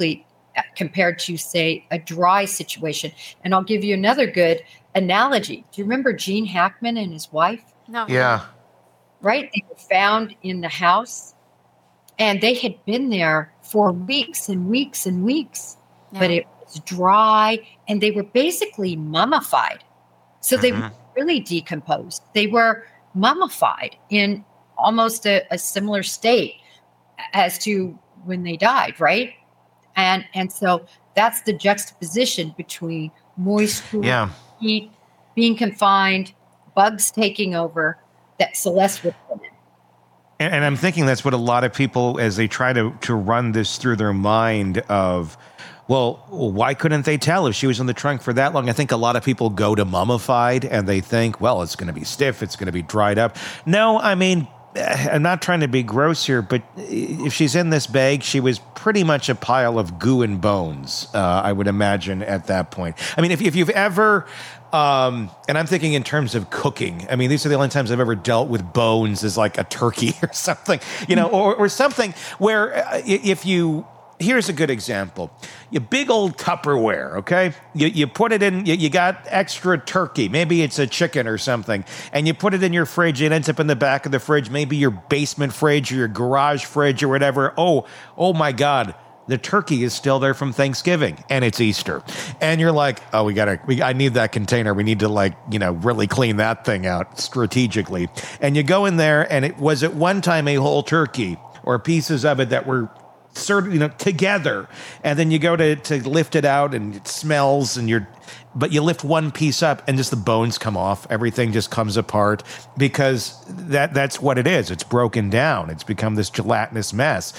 compared to, say, a dry situation. And I'll give you another good analogy. Do you remember Gene Hackman and his wife? No. Yeah. Right? They were found in the house, and they had been there for weeks and weeks and weeks, but it was dry, and they were basically mummified. So they were really decomposed. They were mummified in almost a similar state as to when they died, right? And so that's the juxtaposition between moisture, heat, being confined, bugs taking over, that Celeste would put in. And I'm thinking that's what a lot of people, as they try to run this through their mind of, well, why couldn't they tell if she was in the trunk for that long? I think a lot of people go to mummified and they think, well, it's going to be stiff, it's going to be dried up. No, I mean, I'm not trying to be gross here, but if she's in this bag, she was pretty much a pile of goo and bones, I would imagine, at that point. I mean, if you've ever... and I'm thinking in terms of cooking. I mean, these are the only times I've ever dealt with bones as like a turkey or something, or something where if you... Here's a good example. You big old Tupperware, okay? You put it in, you got extra turkey. Maybe it's a chicken or something. And you put it in your fridge. It ends up in the back of the fridge, maybe your basement fridge or your garage fridge or whatever. Oh my God. The turkey is still there from Thanksgiving, and it's Easter. And you're like, oh, I need that container. We need to really clean that thing out strategically. And you go in there, and it was at one time a whole turkey or pieces of it that were together. And then you go to lift it out, and it smells, but you lift one piece up and just the bones come off. Everything just comes apart because that's what it is. It's broken down. It's become this gelatinous mess.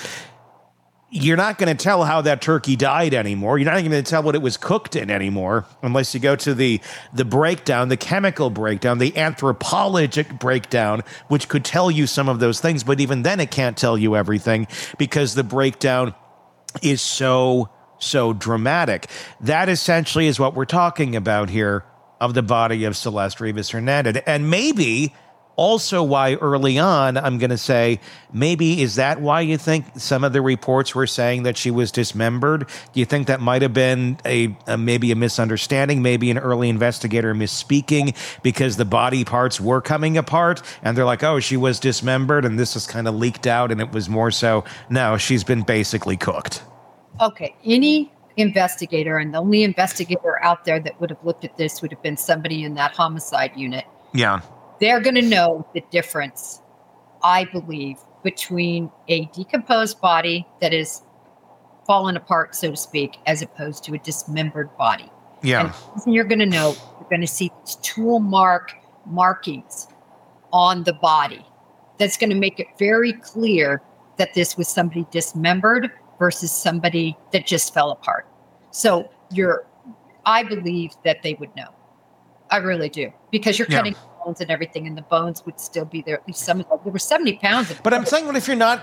You're not going to tell how that turkey died anymore. You're not even going to tell what it was cooked in anymore unless you go to the breakdown, the chemical breakdown, the anthropologic breakdown, which could tell you some of those things. But even then, it can't tell you everything because the breakdown is so dramatic. That essentially is what we're talking about here of the body of Celeste Rivas Hernandez. And maybe... also why early on, I'm going to say, maybe is that why you think some of the reports were saying that she was dismembered? Do you think that might have been maybe a misunderstanding, maybe an early investigator misspeaking because the body parts were coming apart and they're like, oh, she was dismembered and this is kind of leaked out and it was more so, no, she's been basically cooked. Okay, any investigator, and the only investigator out there that would have looked at this would have been somebody in that homicide unit. Yeah. They're going to know the difference, I believe, between a decomposed body that is fallen apart, so to speak, as opposed to a dismembered body. Yeah. And you're going to know, you're going to see these tool markings on the body. That's going to make it very clear that this was somebody dismembered versus somebody that just fell apart. So I believe that they would know. I really do, because you're cutting bones and everything, and the bones would still be there. At least some of them. There were 70 pounds of. But I'm saying, what if you're not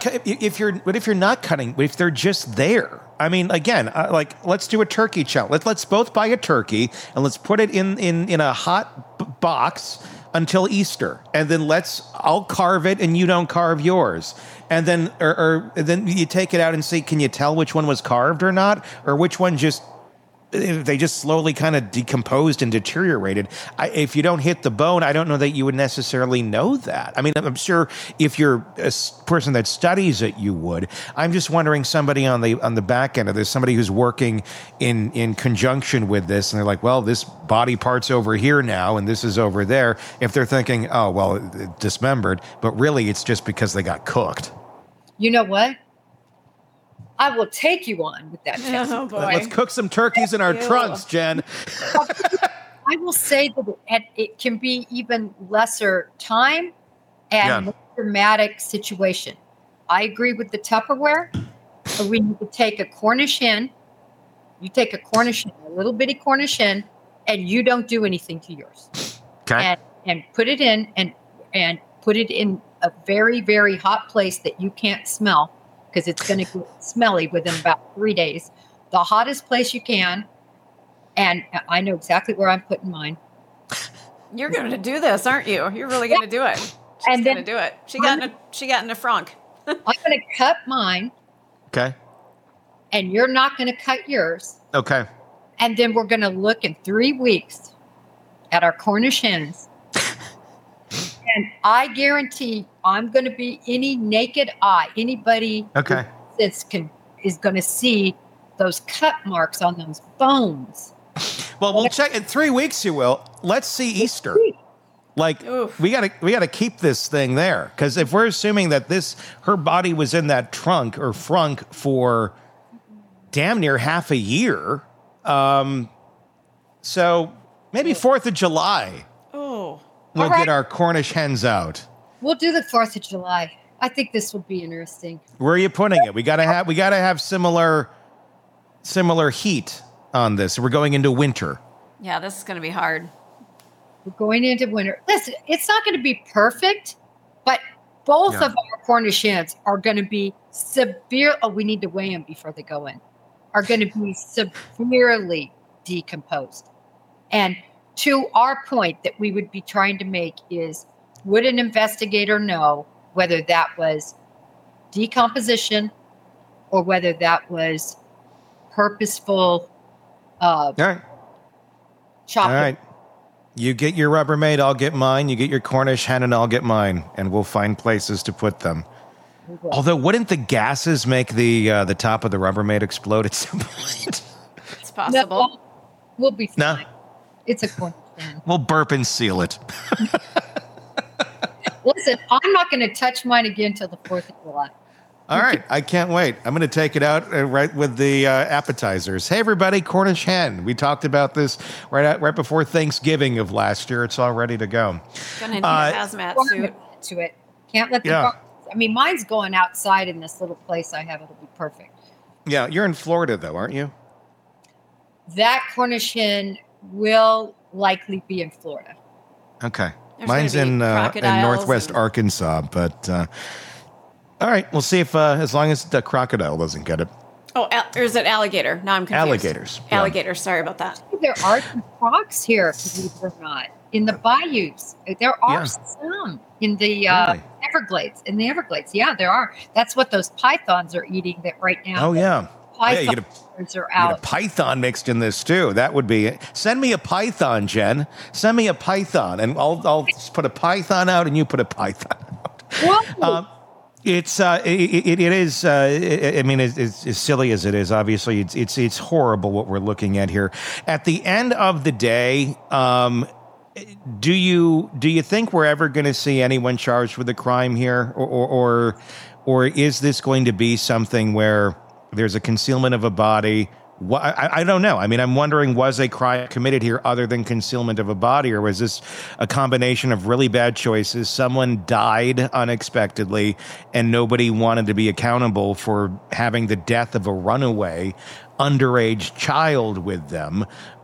cutting? What if they're just there? I mean, again, let's do a turkey challenge. Let's both buy a turkey and let's put it in a hot box until Easter, and then I'll carve it and you don't carve yours, and then or then you take it out and see, can you tell which one was carved or not, or which one they just slowly kind of decomposed and deteriorated. If you don't hit the bone, I don't know that you would necessarily know that. I mean, I'm sure if you're a person that studies it, you would. I'm just wondering, somebody on the back end of this, somebody who's working in conjunction with this, and they're like, well, this body part's over here now, and this is over there. If they're thinking, oh, well, it dismembered, but really it's just because they got cooked. You know what? I will take you on with that. Oh, boy. Let's cook some turkeys in our trunks, Jen. I will say that it can be even lesser time and more dramatic situation. I agree with the Tupperware. We need to take a Cornish hen. You take a Cornish hen, a little bitty Cornish hen, and you don't do anything to yours. Okay. And put it in and put it in a very, very hot place that you can't smell, because it's going to get smelly within about 3 days. The hottest place you can. And I know exactly where I'm putting mine. You're going to do this, aren't you? You're really going to do it. She's going to do it. She got in a frunk. I'm going to cut mine. Okay. and you're not going to cut yours. Okay. And then we're going to look in 3 weeks at our Cornish hens. And I guarantee I'm going to be any naked eye, anybody is going to see those cut marks on those bones. Well, we'll check in 3 weeks. You will. Let's see Easter. Like, we gotta keep this thing there, because if we're assuming that her body was in that trunk or frunk for damn near half a year, so maybe 4th of July. Oh, we'll get our Cornish hens out. We'll do the 4th of July. I think this will be interesting. Where are you putting it? We gotta have similar heat on this. We're going into winter. Yeah, this is going to be hard. We're going into winter. Listen, it's not going to be perfect, but both of our Cornish hens are going to be severe. Oh, we need to weigh them before they go in. Are going to be severely decomposed. And to our point that we would be trying to make is, would an investigator know whether that was decomposition or whether that was purposeful All right. chopping? All right. You get your Rubbermaid, I'll get mine. You get your Cornish hen, and I'll get mine. And we'll find places to put them. Although, wouldn't the gases make the top of the Rubbermaid explode at some point? It's possible. No, we'll be fine. No? It's a Cornish hen. We'll burp and seal it. Listen, I'm not going to touch mine again till the 4th of July. All right. I can't wait. I'm going to take it out right with the appetizers. Hey, everybody, Cornish hen. We talked about this right before Thanksgiving of last year. it's all ready to go. Gonna need a hazmat suit. To it. Can't let the dogs. I mean, mine's going outside in this little place I have. It'll be perfect. Yeah, you're in Florida, though, aren't you? That Cornish hen will likely be in Florida. Okay. There's Mine's gonna be in crocodiles Northwest and- Arkansas, but all right, we'll see if as long as the crocodile doesn't get it. Oh, or is it alligator? No, I'm confused. Alligators, yeah. Alligators. Sorry about that. There are some crocs here, believe it or not, in the bayous. There are some in the Everglades. In the Everglades, yeah, there are. That's what those pythons are eating that right now. Oh yeah. Pythons You are get a out. python mixed in this too. That would be it. Send me a python, Jen. Send me a python, and I'll just put a python out, and you put a python out. Whoa. It is. I mean, as silly as it is, obviously, it's horrible what we're looking at here. At the end of the day, do you think we're ever going to see anyone charged with a crime here, or is this going to be something where there's a concealment of a body? I don't know. I mean, I'm wondering, was a crime committed here other than concealment of a body, or was this a combination of really bad choices? Someone died unexpectedly, and nobody wanted to be accountable for having the death of a runaway underage child with them,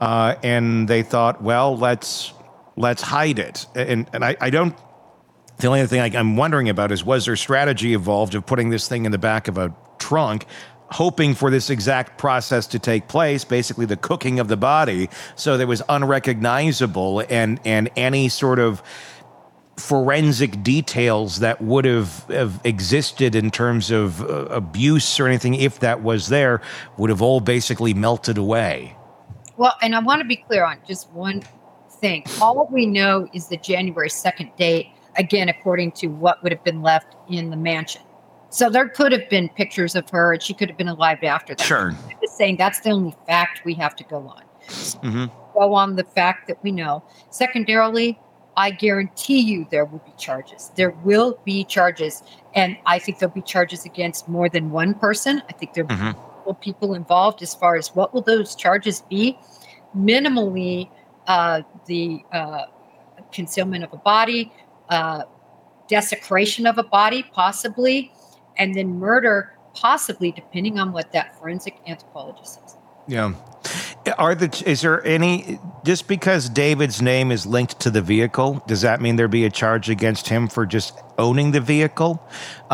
and they thought, well, let's hide it. And I don't. The only thing I'm wondering about is, was their strategy evolved of putting this thing in the back of a trunk, hoping for this exact process to take place, basically the cooking of the body, so that it was unrecognizable, and any sort of forensic details that would have existed in terms of abuse or anything, if that was there, would have all basically melted away. Well, and I want to be clear on just one thing. All we know is the January 2nd date, again, according to what would have been left in the mansion. So there could have been pictures of her, and she could have been alive after that. Sure. I'm just saying that's the only fact we have to go on. Mm-hmm. Go on the fact that we know. Secondarily, I guarantee you there will be charges. There will be charges. And I think there'll be charges against more than one person. I think there will be multiple people involved. As far as what will those charges be? Minimally, the concealment of a body, desecration of a body, possibly, and then murder, possibly, depending on what that forensic anthropologist says. Yeah. Is there any, just because David's name is linked to the vehicle, does that mean there'd be a charge against him for just owning the vehicle?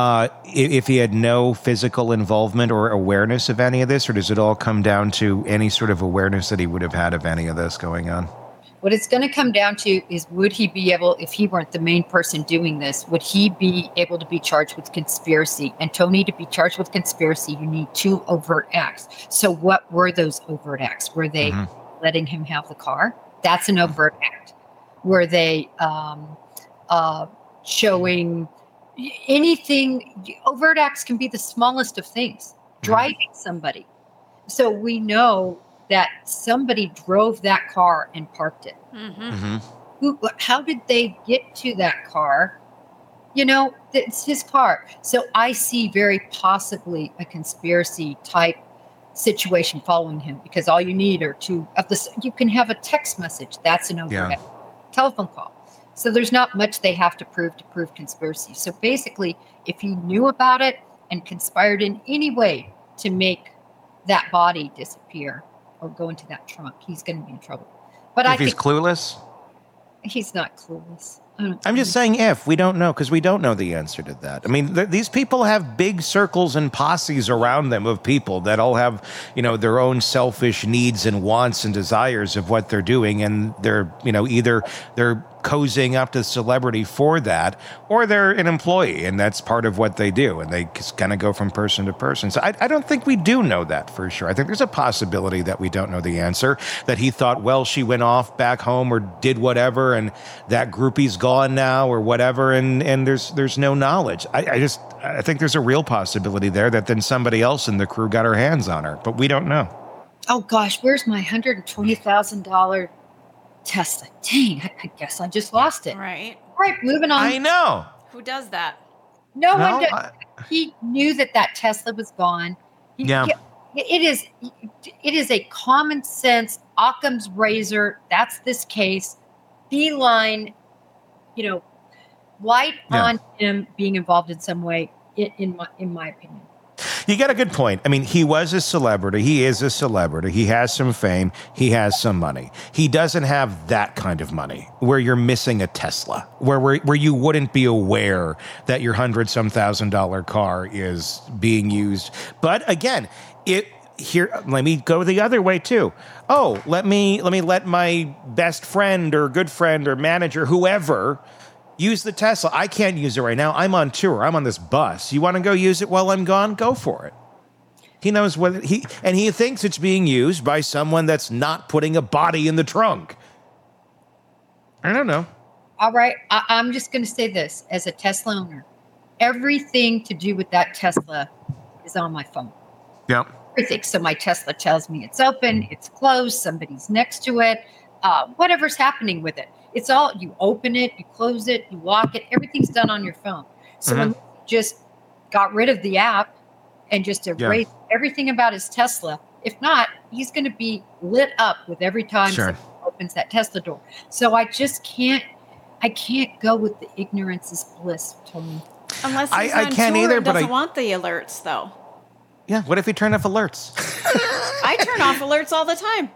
If he had no physical involvement or awareness of any of this, or does it all come down to any sort of awareness that he would have had of any of this going on? What it's going to come down to is, would he be able, if he weren't the main person doing this, would he be able to be charged with conspiracy? And Tony, to be charged with conspiracy, you need 2 overt acts. So what were those overt acts? Were they letting him have the car? That's an overt act. Were they showing anything? Overt acts can be the smallest of things. Driving somebody. So we know that somebody drove that car and parked it. How did they get to that car? It's his car. So I see very possibly a conspiracy type situation following him, because all you need are 2 of this. You can have a text message. That's an overt act. Telephone call. So there's not much they have to prove conspiracy. So basically, if he knew about it and conspired in any way to make that body disappear or go into that trunk, he's going to be in trouble. But if he's clueless? He's not clueless. I'm just saying if. We don't know, because we don't know the answer to that. I mean, these people have big circles and posses around them of people that all have, their own selfish needs and wants and desires of what they're doing. And they're, either they're cozying up to celebrity for that, or they're an employee, and that's part of what they do. And they just kind of go from person to person. So I don't think we do know that for sure. I think there's a possibility that we don't know the answer, that he thought, well, she went off back home or did whatever, and that groupie's gone now or whatever, and there's no knowledge. I think there's a real possibility there that then somebody else in the crew got her hands on her, but we don't know. Oh gosh, where's my $120,000 Tesla? Dang, I guess I just lost it. Right. All right, moving on. I know. Who does that? No one does. He knew that Tesla was gone. It is a common sense Occam's razor. That's this case. Beeline, light on him being involved in some way, in my opinion. You got a good point. I mean, he was a celebrity. He is a celebrity. He has some fame. He has some money. He doesn't have that kind of money where you're missing a Tesla, where you wouldn't be aware that your $100,000 car is being used. But again, let me go the other way too. Oh, let me let my best friend or good friend or manager, whoever, use the Tesla. I can't use it right now. I'm on tour. I'm on this bus. You want to go use it while I'm gone? Go for it. He knows what he thinks it's being used by someone that's not putting a body in the trunk. I don't know. All right. I'm just going to say this as a Tesla owner. Everything to do with that Tesla is on my phone. Yeah. Everything. So my Tesla tells me it's open, it's closed, somebody's next to it, whatever's happening with it. It's all, you open it, you close it, you lock it. Everything's done on your phone. So when he just got rid of the app and just erased everything about his Tesla, if not, he's going to be lit up with every time somebody opens that Tesla door. So I can't go with the ignorance is bliss, Tony. Unless he's on can't tour either, and but doesn't want the alerts, though. Yeah, what if he turned off alerts? I turn off alerts all the time.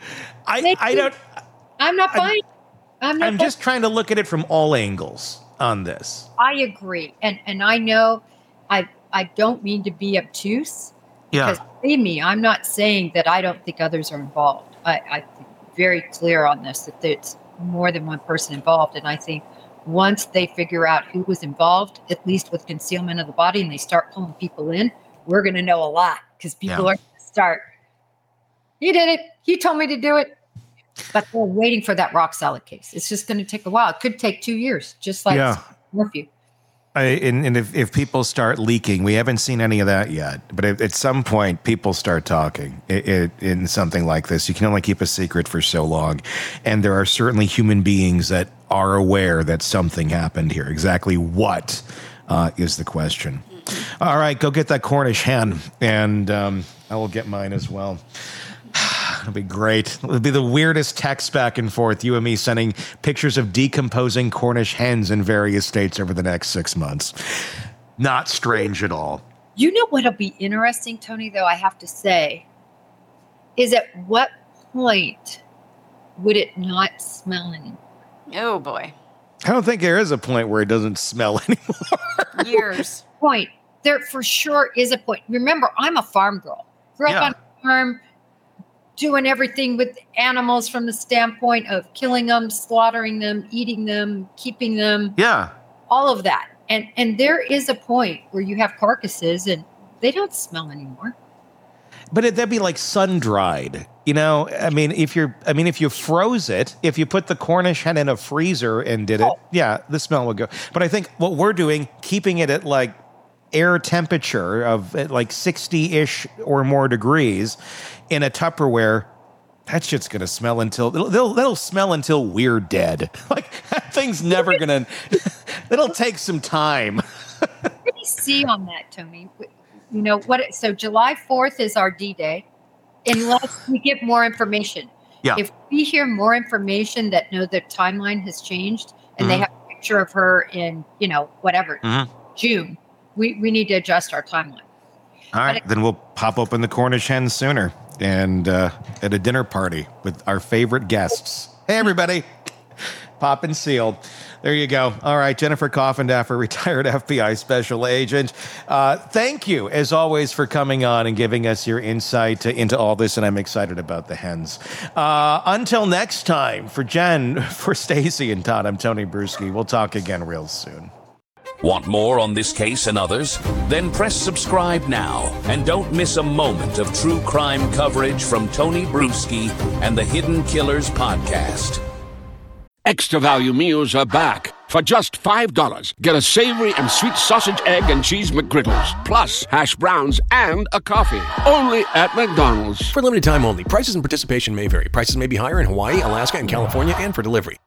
I'm not buying. I'm just trying to look at it from all angles on this. I agree. And I know I don't mean to be obtuse. Because believe me, I'm not saying that I don't think others are involved. I'm very clear on this, that there's more than one person involved. And I think once they figure out who was involved, at least with concealment of the body, and they start pulling people in, we're going to know a lot, because people are going to start, he did it. He told me to do it. But they're waiting for that rock solid case. It's just going to take a while. It could take 2 years, just like Morphew. And if people start leaking, we haven't seen any of that yet. But at some point, people start talking in something like this. You can only keep a secret for so long. And there are certainly human beings that are aware that something happened here. Exactly what is the question. All right, go get that Cornish hen, and I will get mine as well. It'll be great. It'll be the weirdest text back and forth, you and me sending pictures of decomposing Cornish hens in various states over the next 6 months. Not strange at all. You know what'll be interesting, Tony, though, I have to say, is at what point would it not smell anymore? Oh, boy. I don't think there is a point where it doesn't smell anymore. Years. Point. There for sure is a point. Remember, I'm a farm girl. Grew up on a farm. doing everything with animals from the standpoint of killing them, slaughtering them, eating them, keeping them. Yeah. All of that. And there is a point where you have carcasses and they don't smell anymore. But that'd be like sun-dried, you know? I mean, if you froze it, if you put the Cornish hen in a freezer and did it, yeah, the smell would go. But I think what we're doing, keeping it at like air temperature of like 60-ish or more degrees in a Tupperware, that shit's gonna smell until they'll smell until we're dead. Like that thing's never gonna. It'll take some time. What do you see on that, Tony? You know what? So July 4th is our D-Day, unless we get more information. Yeah. If we hear more information that the timeline has changed and they have a picture of her in June, we need to adjust our timeline. All right, then we'll pop open the Cornish hen sooner and at a dinner party with our favorite guests. Hey, everybody. Pop and sealed. There you go. All right, Jennifer Coffindaffer, retired FBI special agent. Thank you, as always, for coming on and giving us your insight into all this, and I'm excited about the hens. Until next time, for Jen, for Stacy and Todd, I'm Tony Bruschi. We'll talk again real soon. Want more on this case and others? Then press subscribe now and don't miss a moment of true crime coverage from Tony Bruschi and the Hidden Killers podcast. Extra value meals are back. For just $5, get a savory and sweet sausage, egg, and cheese McGriddles, plus hash browns and a coffee. Only at McDonald's. For limited time only. Prices and participation may vary. Prices may be higher in Hawaii, Alaska, and California, and for delivery.